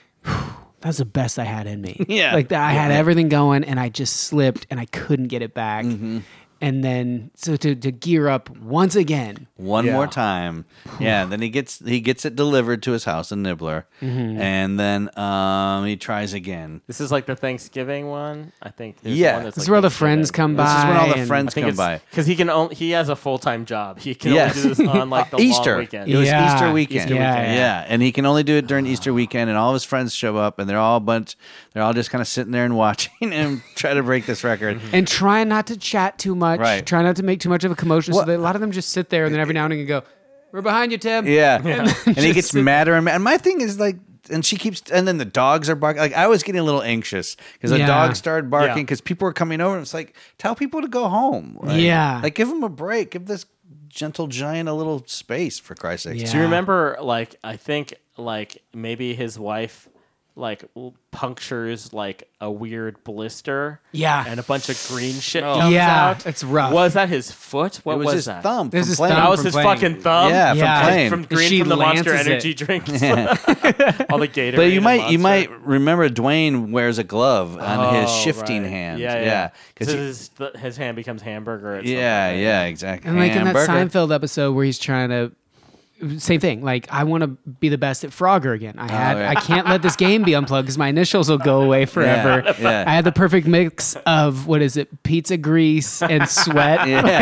that's the best I had in me. Yeah. like that I had everything going, and I just slipped, and I couldn't get it back. Mm-hmm. And then so to to gear up once again. One Yeah. more time. Yeah, then he gets he gets it delivered to his house in Nibbler. Mm-hmm. And then um, he tries again. This is like the Thanksgiving one. I think. there's Yeah. one that's This is like where the Thanksgiving. friends come by. This is when all the and- friends I think come it's by. because he can only he has a full time job. He can Yes. only do this on like the Easter. long weekend. It was Yeah. Easter weekend. Easter yeah, weekend. yeah, and he can only do it during Easter weekend, and all of his friends show up, and they're all a bunch. They're all just kind of sitting there and watching him try to break this record. and try not to chat too much. Right. Try not to make too much of a commotion. Well- so that a lot of them just sit there and then every now and again go, "We're behind you, Tim." Yeah, and he Just gets sit- madder and madder. And my thing is like, and she keeps, and then the dogs are barking. Like I was getting a little anxious because the Yeah. dogs started barking Yeah. because people were coming over. And it's like, tell people to go home. Like, Yeah. like give them a break. Give this gentle giant a little space for Christ's sake. Yeah. Do you remember, like, I think, like, maybe his wife, like, l- punctures, like, a weird blister. Yeah. And a bunch of green shit Oh. comes Yeah, out. it's rough. Was that his foot? What It was, was, his that? thumb. This from is playing. thumb That was from his playing. fucking thumb? Yeah, from Yeah. playing. From green She from the Monster lances Energy it. drinks. Yeah. All the Gatorade. But you and might you Monster. might remember Dwayne wears a glove on his Oh, shifting right. hand. Yeah, yeah. yeah. Because he- his, th- his hand becomes hamburger. At some yeah, point, right? yeah, exactly. And like in that Hamburger. Seinfeld episode where he's trying to, same thing. Like I want to be the best at Frogger again. I had, yeah. I can't let this game be unplugged because my initials will go away forever. Yeah, yeah. I had the perfect mix of what is it, pizza grease and sweat. Yeah,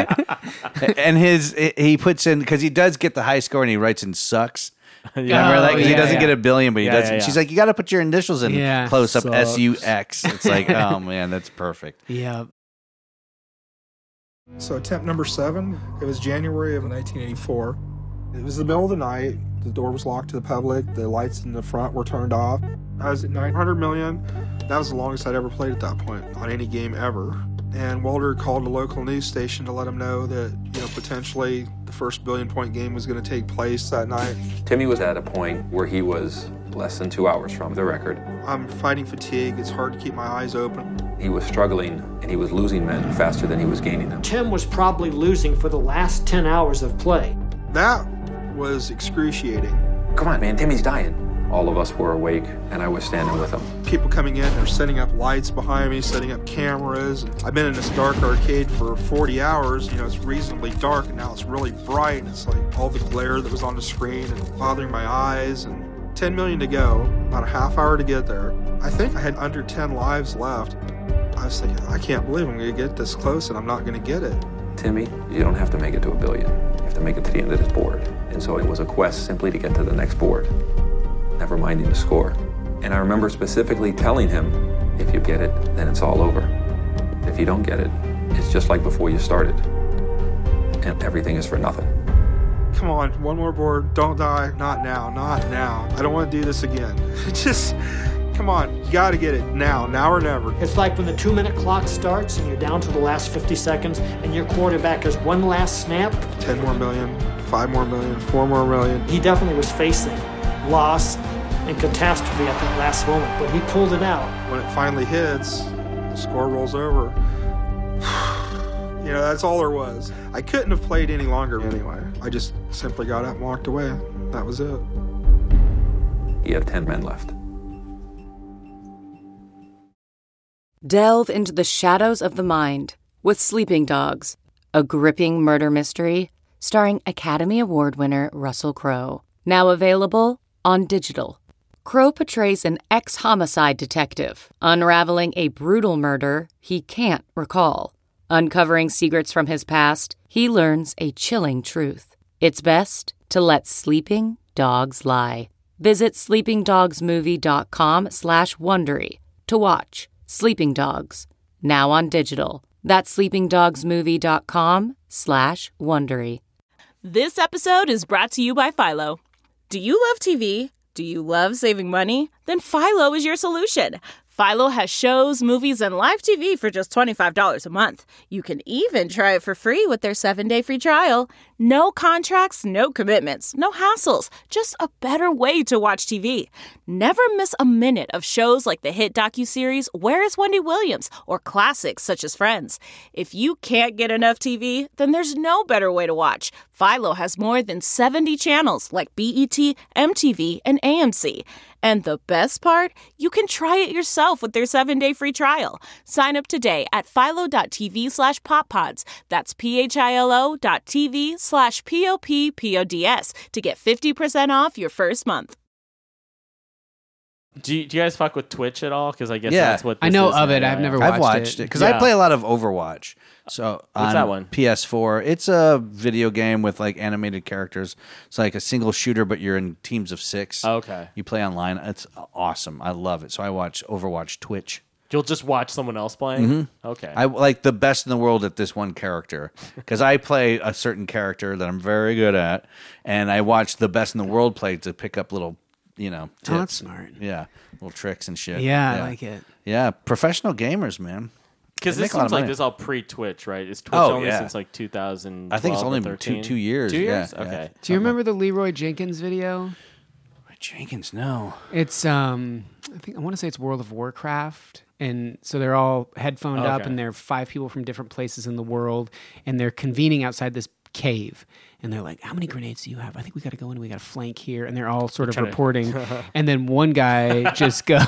yeah. And his he puts in because he does get the high score and he writes in sucks. Remember, Oh, like 'cause he yeah, doesn't yeah. get a billion, but he Yeah, does. yeah, yeah. She's like, you got to put your initials in Yeah. close up, Sucks. S U X. It's like, oh man, that's perfect. Yeah. So attempt number seven, it was January of nineteen eighty-four. It was the middle of the night. The door was locked to the public. The lights in the front were turned off. I was at nine hundred million. That was the longest I'd ever played at that point on any game ever. And Walter called a local news station to let him know that, you know, potentially the first billion point game was going to take place that night. Timmy was at a point where he was less than two hours from the record. I'm fighting fatigue. It's hard to keep my eyes open. He was struggling and he was losing men faster than he was gaining them. Tim was probably losing for the last ten hours of play. That was excruciating. Come on, man, Timmy's dying. All of us were awake and I was standing with him. People coming in are setting up lights behind me, setting up cameras. I've been in this dark arcade for forty hours. You know, it's reasonably dark, and now it's really bright. And it's like all the glare that was on the screen and bothering my eyes. And ten million to go, about a half hour to get there. I think I had under ten lives left. I was thinking, I can't believe I'm going to get this close and I'm not going to get it. Timmy, you don't have to make it to a billion. have to make it to the end of this board. And so it was a quest simply to get to the next board, never minding the score. And I remember specifically telling him, if you get it, then it's all over. If you don't get it, it's just like before you started. And everything is for nothing. Come on, one more board. Don't die. Not now. Not now. I don't want to do this again. Just, come on. You got to get it now. Now or never. It's like when the two-minute clock starts and you're down to the last fifty seconds and your quarterback has one last snap. Ten more million, five more million, four more million. He definitely was facing loss and catastrophe at that last moment, but he pulled it out. When it finally hits, the score rolls over. You know, that's all there was. I couldn't have played any longer anyway. I just simply got up and walked away. That was it. He had ten men left. Delve into the shadows of the mind with Sleeping Dogs, a gripping murder mystery starring Academy Award winner Russell Crowe. Now available on digital. Crowe portrays an ex-homicide detective unraveling a brutal murder he can't recall. Uncovering secrets from his past, he learns a chilling truth. It's best to let sleeping dogs lie. Visit sleepingdogsmovie.com slash Wondery to watch Sleeping Dogs, now on digital. That's sleepingdogsmovie.com slash Wondery. This episode is brought to you by Philo. Do you love T V? Do you love saving money? Then Philo is your solution. Philo has shows, movies, and live T V for just twenty-five dollars a month. You can even try it for free with their seven-day free trial. No contracts, no commitments, no hassles. Just a better way to watch T V. Never miss a minute of shows like the hit docuseries Where is Wendy Williams? Or classics such as Friends. If you can't get enough T V, then there's no better way to watch. Philo has more than seventy channels like B E T, M T V, and A M C. And the best part? You can try it yourself with their seven-day free trial. Sign up today at philo.tv slash poppods. That's P-H-I-L-O dot TV slash P-O-P-P-O-D-S to get fifty percent off your first month. Do you, do you guys fuck with Twitch at all? Because I guess Yeah. that's what I this know is of it. now, I've yeah. never watched I've watched it because Yeah. I play a lot of Overwatch. So What's on that one? P S four, it's a video game with like animated characters. It's like a single shooter, but you're in teams of six. Okay. You play online. It's awesome. I love it. So I watch Overwatch Twitch. You'll just watch someone else playing? Mm-hmm. Okay. I like the best in the world at this one character because I play a certain character that I'm very good at, and I watch the best in the world play to pick up little, you know, tips. Oh, that's smart. Yeah, little tricks and shit. Yeah, I like it. Yeah, professional gamers, man. Because They this make a lot seems of like money. this is all pre-Twitch, right? Is Twitch Oh, only yeah. since like two thousand? I think it's only been two- two years, Two yeah, years? yeah. Okay. Do you remember the Leroy Jenkins video? Jenkins, no. It's um, I think I want to say it's World of Warcraft, and so they're all headphoned up, Okay. and they're five people from different places in the world, and they're convening outside this cave, and they're like, "How many grenades do you have? I think we got to go in. We got to flank here." And they're all sort of Trying to- reporting, and then one guy just goes,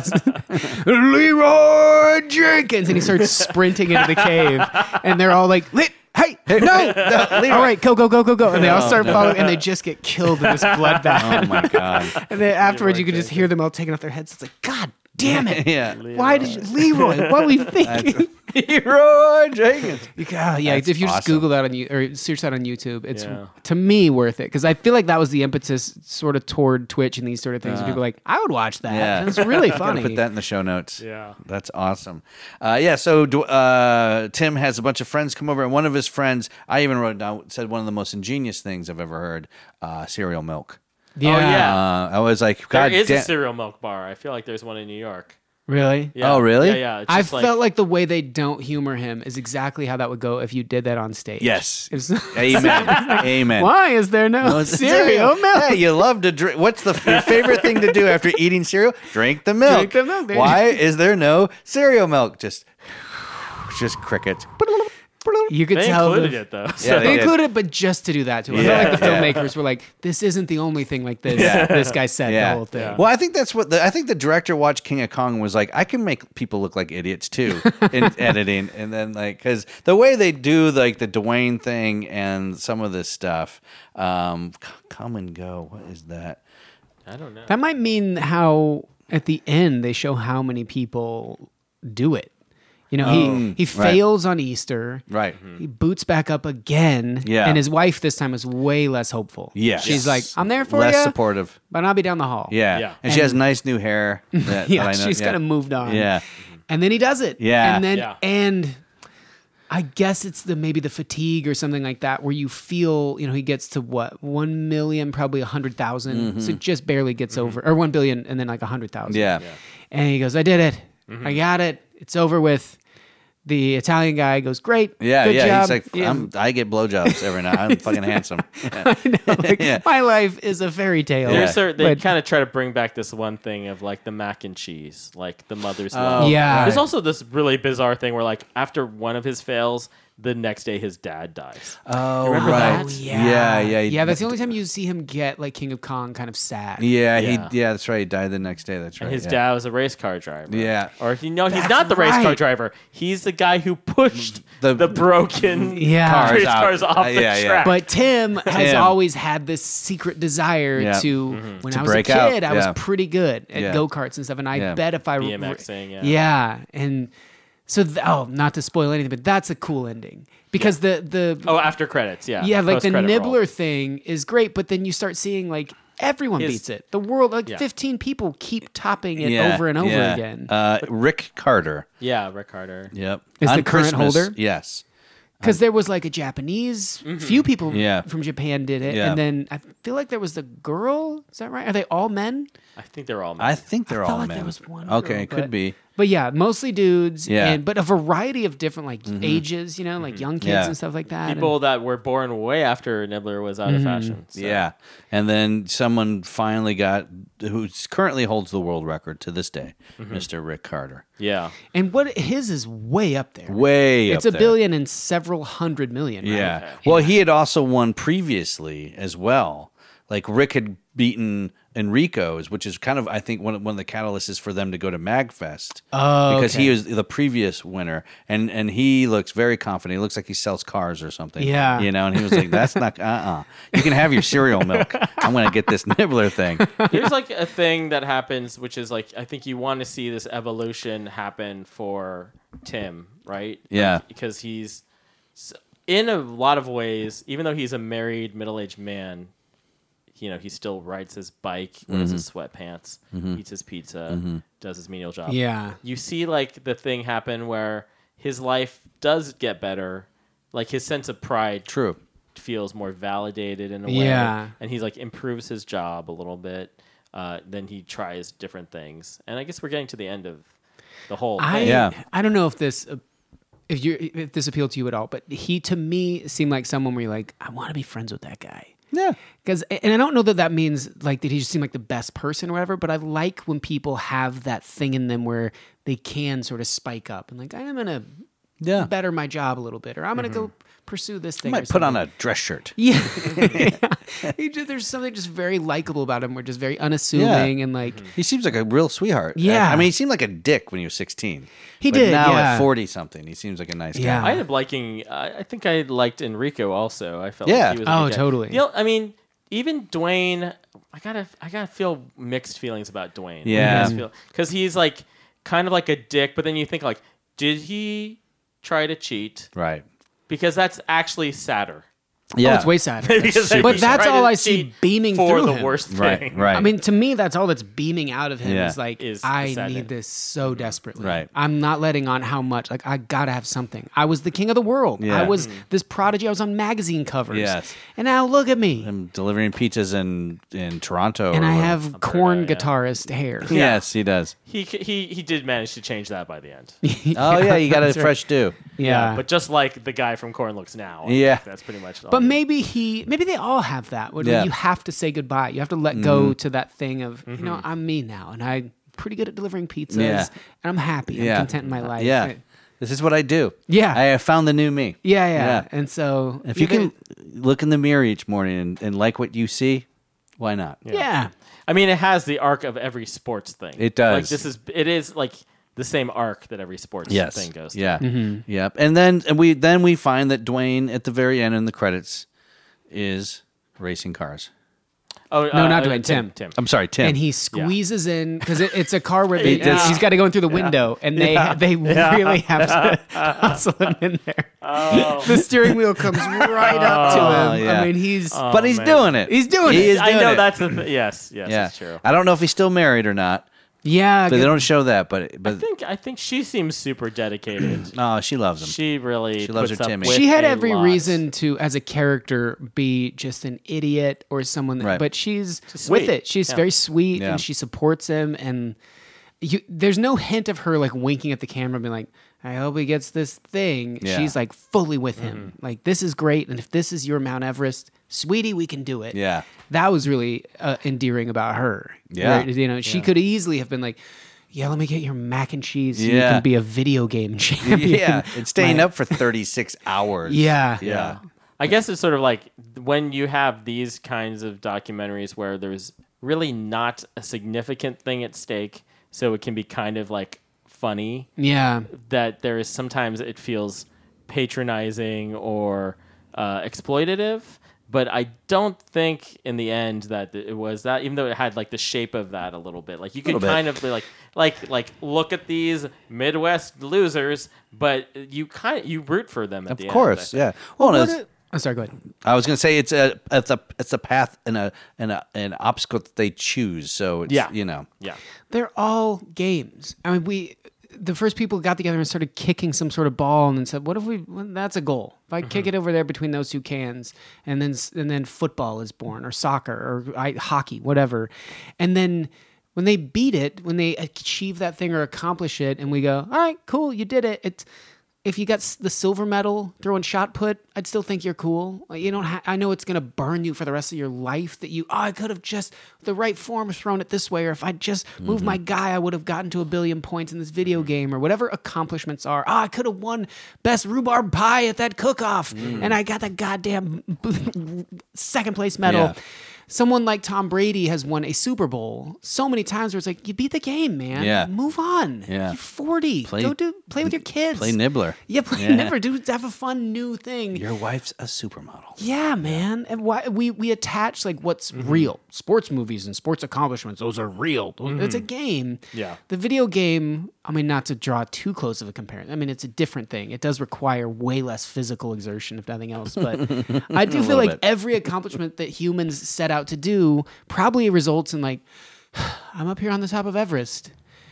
"Leroy Jenkins," and he starts sprinting into the cave, and they're all like, "Lit." Hey, no, no, all right, go, go, go, go, go. And they all start following, and they just get killed in this bloodbath. Oh my god. And then afterwards, you can just hear them all taking off their heads. It's like, God damn it. Yeah. Why did you, Leroy, what were we thinking? Leroy Jenkins. You ca- yeah, That's if you just awesome. Google that on you or search that on YouTube, it's Yeah. to me worth it because I feel like that was the impetus sort of toward Twitch and these sort of things. People are like, I would watch that. Yeah. And it's really Gotta funny. put that in the show notes. Yeah. That's awesome. Uh, yeah, so do- uh, Tim has a bunch of friends come over, and one of his friends, I even wrote it down, said one of the most ingenious things I've ever heard, uh, cereal milk. Yeah. Oh, yeah. Uh, I was like, There God is damn. a cereal milk bar. I feel like there's one in New York. Really? Yeah. Oh, really? Yeah, yeah. It's I just felt like the way they don't humor him is exactly how that would go if you did that on stage. Yes. It's- Amen. Amen. Why is there no, No, it's cereal milk? Hey, you love to drink. What's the your favorite thing to do after eating cereal? Drink the milk. Drink the milk. There you Why is there no cereal milk? Just, just crickets. You could they tell included the- it though. Yeah, So- they They did. included it, but just to do that to us. Yeah, I feel like the yeah. filmmakers were like, "This isn't the only thing like this." Yeah. This guy said Yeah. the whole thing. Yeah. Well, I think that's what the, I think the director watched King of Kong and was like, I can make people look like idiots too in editing, and then like because the way they do like the Dwayne thing and some of this stuff, um, c- come and go. What is that? I don't know. That might mean how at the end they show how many people do it. You know, Oh, he he right. fails on Easter. Right. He boots back up again. Yeah. And his wife this time is way less hopeful. Yeah. She's Yes. like, I'm there for Less you, supportive. but I'll be down the hall. Yeah. Yeah. And, she has nice new hair. That, Yeah, that I know. she's yeah. kind of moved on. Yeah. And then he does it. Yeah. And then Yeah. and I guess it's the maybe the fatigue or something like that where you feel, you know, he gets to what, one million, probably a hundred thousand. So it just barely gets over, or one billion and then like a hundred thousand. Yeah. And he goes, I did it. I got it. It's over with. The Italian guy goes, great. Yeah, good yeah. job. He's like, Yeah. I'm, I get blowjobs every night. I'm fucking handsome. Yeah. I know, like, Yeah. my life is a fairy tale. Yeah. There's sort- they But- kind of try to bring back this one thing of like the mac and cheese, like the mother's Oh, love. Yeah. There's also this really bizarre thing where like after one of his fails, the next day his dad dies. Oh, Remember right. that? Yeah. Yeah, yeah. he- Yeah, that's the only time you see him get like King of Kong kind of sad. Yeah, Yeah. he. Yeah, that's right. He died the next day. That's right. And his yeah. dad was a race car driver. Yeah. Or he no, he's That's not the race car right. driver. He's the guy who pushed The- the, broken Yeah. Cars race out. cars off Uh, the yeah, yeah. track. But Tim has Tim. always had this secret desire Yeah. to, Mm-hmm. when To I was a break kid, out, I yeah. was pretty good at Yeah. go-karts and stuff. And I Yeah. bet if I... BMXing, yeah. Yeah. And so, th- oh, not to spoil anything, but that's a cool ending. Because the... the Oh, after credits, yeah. yeah, like the Post-credit Nibbler roll. thing is great, but then you start seeing like everyone His- beats it. The world, like Yeah. fifteen people keep topping it Yeah, over and over yeah. again. Uh, Rick Carter. Yeah, Rick Carter. Yep. Is On the current Christmas, holder? Yes. Because there was like a Japanese, few people Yeah. from Japan did it, Yeah. and then I feel like there was the girl. Is that right? Are they all men? I think they're all. I think they're I felt all like men. there was one okay, girl, it but- could be. But yeah, mostly dudes. Yeah. and but a variety of different like ages. You know, like young kids Yeah. and stuff like that. people that were born way after Nibbler was out of fashion. So. Yeah. And then someone finally got who currently holds the world record to this day, Mister Rick Carter. Yeah. And, and what his is way up there. Way it's up a there. billion and several hundred million. Right? Yeah. Well, he had also won previously as well. Like Rick had beaten Enrico's, which is kind of, I think, one of, one of the catalysts is for them to go to MagFest. Oh, because okay. he was the previous winner, and and he looks very confident. He looks like he sells cars or something. Yeah. you know. And he was like, "That's not. Uh, uh You can have your cereal milk. I'm going to get this Nibbler thing." Here's like a thing that happens, which is like I think you want to see this evolution happen for Tim, right? Yeah. Like, because he's s- in a lot of ways, even though he's a married middle-aged man, you know, he still rides his bike, wears his sweatpants, eats his pizza, does his menial job. Yeah. You see like the thing happen where his life does get better, like his sense of pride True. feels more validated in a way. Yeah. And he's like improves his job a little bit. Uh, then he tries different things. And I guess we're getting to the end of the whole I thing. Yeah. I don't know if this uh, if you if this appealed to you at all, but he to me seemed like someone where you're like, I want to be friends with that guy. Yeah. Because, and I don't know that that means like that he just seemed like the best person or whatever, but I like when people have that thing in them where they can sort of spike up and like, I am going to Yeah. better my job a little bit, or I'm going to go pursue this I thing. or might put on something. a dress shirt. Yeah. He just, there's something just very likable about him. We're just very unassuming and like, He seems like a real sweetheart. Yeah. I mean, he seemed like a dick when he was sixteen. He but did, now yeah. at forty something, he seems like a nice Yeah. guy. I ended up liking, I I think I liked Enrico also. I felt Yeah. like he was a Oh, good guy. totally. You know, I mean, even Dwayne, I gotta, I gotta feel mixed feelings about Dwayne. Yeah. Because he's like kind of like a dick, but then you think like, did he try to cheat? Right. Because that's actually sadder. Yeah. oh, it's way sad. Because he But that's tried all to I see cheat beaming for through the him. worst thing. Right. Right. I mean, to me, that's all that's beaming out of him Yeah. is like, Is the I sad need end. this so desperately. Right. I'm not letting on how much. Like, I gotta have something. I was the king of the world. Yeah. I was this prodigy. I was on magazine covers. Yes. And now look at me. I'm delivering pizzas in in Toronto. And or I whatever. have corn yeah. guitarist hair. Yes, he does. He he he did manage to change that by the end. Oh yeah, you got a That's right. fresh do. Yeah. But just like the guy from Korn looks now. I Yeah. think that's pretty much. All But it is. maybe he, maybe they all have that. When Yeah. you have to say goodbye. You have to let go Mm-hmm. to that thing of, you know, I'm me now, and I'm pretty good at delivering pizzas, Yeah. and I'm happy. I'm Yeah. content in my life. Yeah. And- This is what I do. Yeah. I have found the new me. yeah, yeah, Yeah. And so If you either- can look in the mirror each morning and, and like what you see, why not? yeah. I mean, it has the arc of every sports thing. It does. Like this is it is like the same arc that every sports Yes. thing goes. Yeah. Mm-hmm. Yep. And then and we then we find that Dwayne at the very end in the credits is racing cars. Oh, no, uh, not uh, Dwayne. Tim. Tim. I'm sorry, Tim. And he squeezes in because it, it's a car where they, Yeah. he's got to go in through the window, and they Yeah. they Yeah. really have to hustle him in there. Oh. The steering wheel comes right up to Oh, him. yeah. I mean, he's Oh, but he's man. doing it. He's doing He it. is I doing know it. that's the th- yes, yes, yeah. it's true. I don't know if he's still married or not. yeah. But they good- don't show that. But I but think I think she seems super dedicated. no, she loves him. She really She loves puts her up Timmy. with she had a every lot. reason to, as a character, be just an idiot or someone. That, Right. But she's, She's with sweet. it. She's Yeah. very sweet, Yeah. and she supports him. And you, there's no hint of her like winking at the camera, being like, "I hope he gets this thing." Yeah. She's like fully with him. Like, this is great, and if this is your Mount Everest, sweetie, we can do it. Yeah. That was really uh, endearing about her. Yeah. Where, you know, she could easily have been like, "Yeah, let me get your mac and cheese so you Yeah. can be a video game champion." Yeah, and staying Like- up for thirty-six hours. Yeah. Yeah. I guess it's sort of like when you have these kinds of documentaries where there's really not a significant thing at stake, so it can be kind of like funny. Yeah. That there is sometimes it feels patronizing or uh, exploitative. But I don't think in the end that it was that, even though it had like the shape of that a little bit. Like you could Little bit. kind of be like, like, like look at these Midwest losers, but you kind of you root for them at Of the course, end. I yeah. Well, no, What it's- a- oh, sorry, go ahead. I was going to say it's a it's a it's a path and a and a an obstacle that they choose. So it's, Yeah. you know, Yeah. They're all games. I mean, we, the first people got together and started kicking some sort of ball and then said, what if we, well, that's a goal. If I kick it over there between those two cans, and then, s- and then football is born, or soccer, or I, hockey, whatever. And then when they beat it, when they achieve that thing or accomplish it, and we go, all right, cool, you did it. It's, if you got s- the silver medal throwing shot put, I'd still think you're cool. Like, you don't. Ha- I know it's gonna burn you for the rest of your life. That you, oh, I could have just the right form thrown it this way, or if I just moved my guy, I would have gotten to a billion points in this video game, or whatever accomplishments are. Oh, I could have won best rhubarb pie at that cook-off, and I got that goddamn second place medal. Yeah. Someone like Tom Brady has won a Super Bowl so many times where it's like, you beat the game, man. Yeah. Move on. Yeah. You're forty. Play- Go do play with your kids. play Nibbler. Yeah, play Yeah. Nibbler. Do have a fun new thing. Your wife's a supermodel. Yeah, man. And why we we attach like what's Mm-hmm. real. Sports movies and sports accomplishments, those are real. Those- It's a game. Yeah. The video game, I mean, not to draw too close of a comparison. I mean, it's a different thing. It does require way less physical exertion, if nothing else. But I do feel little like bit. every accomplishment that humans set out to do probably results in like, I'm up here on the top of Everest.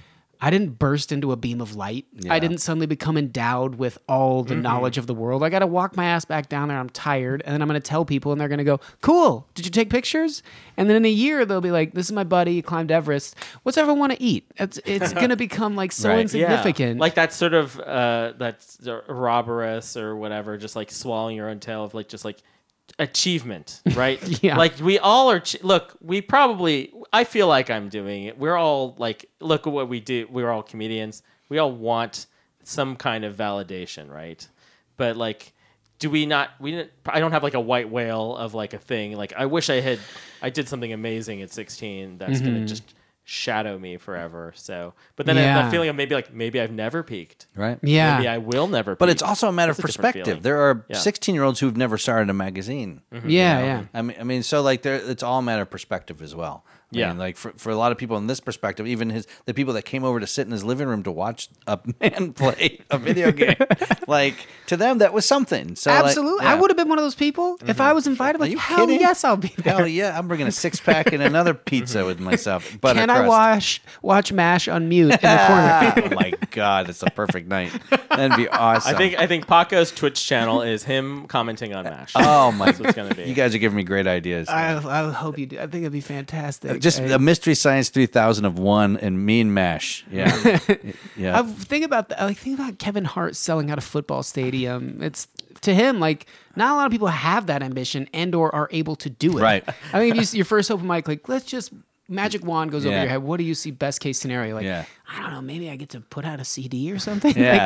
I didn't burst into a beam of light. Yeah. I didn't suddenly become endowed with all the knowledge of the world. I got to walk my ass back down there. I'm tired. And then I'm going to tell people, and they're going to go, cool. Did you take pictures? And then in a year, they'll be like, this is my buddy. He climbed Everest. What's everyone want to eat? It's, it's going to become like so Right. insignificant. Yeah. Like that sort of uh, that's robberous or whatever, just like swallowing your own tail of like just like achievement, right? Yeah. Like we all are. Ch- look, we probably. I feel like I'm doing it. We're all like, look at what we do. We're all comedians. We all want some kind of validation, right? But like, do we not? We didn't. I don't have like a white whale of like a thing. Like I wish I had. I did something amazing at sixteen. That's gonna just shadow me forever. So, but then Yeah. that feeling of maybe like maybe I've never peaked. Right. yeah. Maybe I will never. But peak. it's also a matter That's of a different perspective. feeling. There are Yeah. sixteen-year-olds who've never started a magazine. yeah, yeah. I mean, I mean, so like, there, it's all a matter of perspective as well. I Yeah. mean, like for, for a lot of people in this perspective, even his the people that came over to sit in his living room to watch a man play a video game, like to them that was something. So like, Absolutely. I yeah. would have been one of those people. If I was invited, Are like, you hell kidding? yes, I'll be there. Hell yeah, I'm bringing a six pack and another pizza with myself. Butter Can I crust. watch watch MASH on mute in the corner? Oh my god, it's a perfect night. That'd be awesome. I think I think Paco's Twitch channel is him commenting on MASH. Oh my! That's what it's gonna be. You guys are giving me great ideas. I, I hope you do. I think it'd be fantastic. Just I- a Mystery Science three thousand of one and me and MASH. Yeah, yeah. I think about the, like think about Kevin Hart selling out a football stadium. It's to him like not a lot of people have that ambition and or are able to do it. Right. I think if you see your first open mic, like let's just magic wand goes over Yeah. your head. What do you see best case scenario? Like Yeah. I don't know. Maybe I get to put out a C D or something. Yeah. Like,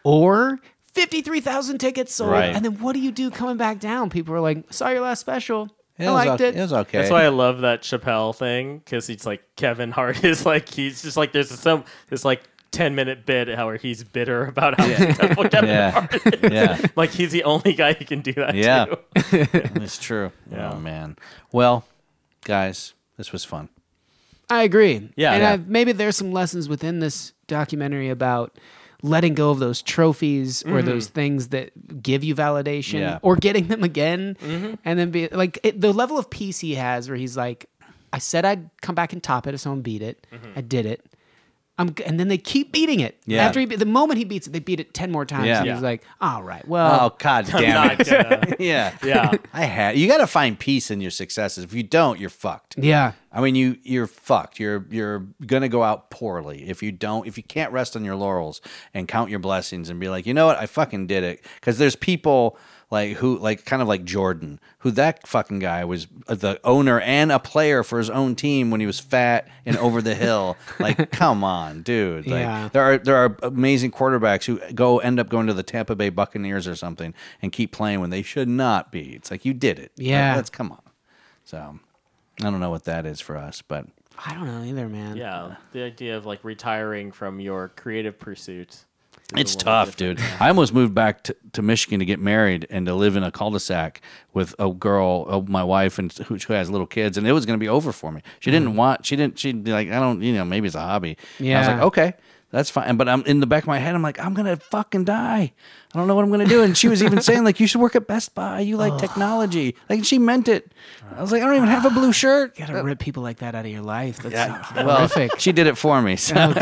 or fifty-three thousand tickets sold. Right. And then what do you do coming back down? People are like, saw your last special. It I was liked okay. it. It was okay. That's why I love that Chappelle thing because he's like Kevin Hart is like he's just like there's some this like ten minute bit how he's bitter about how successful Kevin Yeah. Hart is. Yeah. Like he's the only guy who can do that Yeah. too. It's true. Yeah. Oh man. Well, guys, this was fun. I agree. Yeah, and yeah. I've, maybe there's some lessons within this documentary about letting go of those trophies or Mhm. those things that give you validation, Yeah. or getting them again, Mhm. and then be like it, the level of peace he has, where he's like, "I said I'd come back and top it if someone beat it. I did it." I'm, g- and then they keep beating it. Yeah. After he, be- the moment he beats it, they beat it ten more times. Yeah. And Yeah. he's like, "All right, well, Oh, God I'm damn not it. gonna- yeah. Yeah. I had you got to find peace in your successes. If you don't, you're fucked. yeah, I mean, you you're fucked. You're you're gonna go out poorly if you don't. If you can't rest on your laurels and count your blessings and be like, you know what, I fucking did it. Because there's people like who like kind of like Jordan, who that fucking guy was the owner and a player for his own team when he was fat and over the hill. Like, come on, dude. Like, Yeah. there are there are amazing quarterbacks who go end up going to the Tampa Bay Buccaneers or something and keep playing when they should not be. It's like you did it. Yeah. Let's come on. So. I don't know what that is for us, but I don't know either, man. Yeah, the idea of like retiring from your creative pursuits. is a it's little tough, different. dude. I almost moved back to, to Michigan to get married and to live in a cul-de-sac with a girl, uh, my wife, and who, who has little kids, and it was going to be over for me. She didn't want. She didn't. She'd be like, I don't. You know, maybe it's a hobby. And I was Yeah. like, okay. That's fine. But I'm in the back of my head, I'm like, I'm going to fucking die. I don't know what I'm going to do. And she was even saying, like, you should work at Best Buy. You like technology. Like, she meant it. I was like, I don't even have a blue shirt. You gotta rip people like that out of your life. That's Yeah. horrific. Well, she did it for me. So. Oh, good,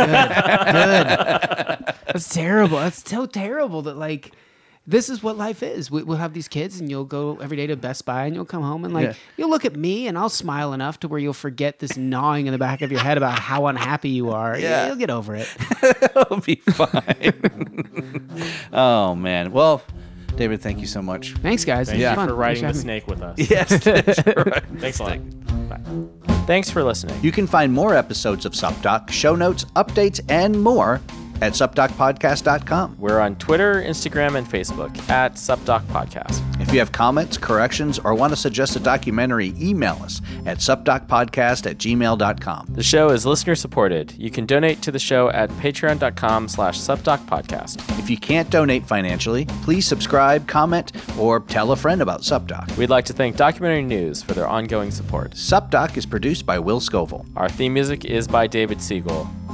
good. That's terrible. That's so terrible that like this is what life is. We, we'll have these kids, and you'll go every day to Best Buy, and you'll come home, and like Yeah. you'll look at me, and I'll smile enough to where you'll forget this gnawing in the back of your head about how unhappy you are. Yeah. You'll get over it. It'll be fine. Oh, man. Well, David, thank you so much. Thanks, guys. Thank It was you fun. for riding the Thanks for having snake with us. Yes. Thanks a lot. Bye. Thanks for listening. You can find more episodes of SupDoc, show notes, updates, and more at sup doc podcast dot com. We're on Twitter, Instagram, and Facebook at SupDoc Podcast. If you have comments, corrections, or want to suggest a documentary, email us at sup doc podcast at gmail dot com. The show is listener supported. You can donate to the show at patreon.com slash supdocpodcast. If you can't donate financially, please subscribe, comment, or tell a friend about SupDoc. We'd like to thank Documentary News for their ongoing support. SupDoc is produced by Will Scoville. Our theme music is by David Siegel.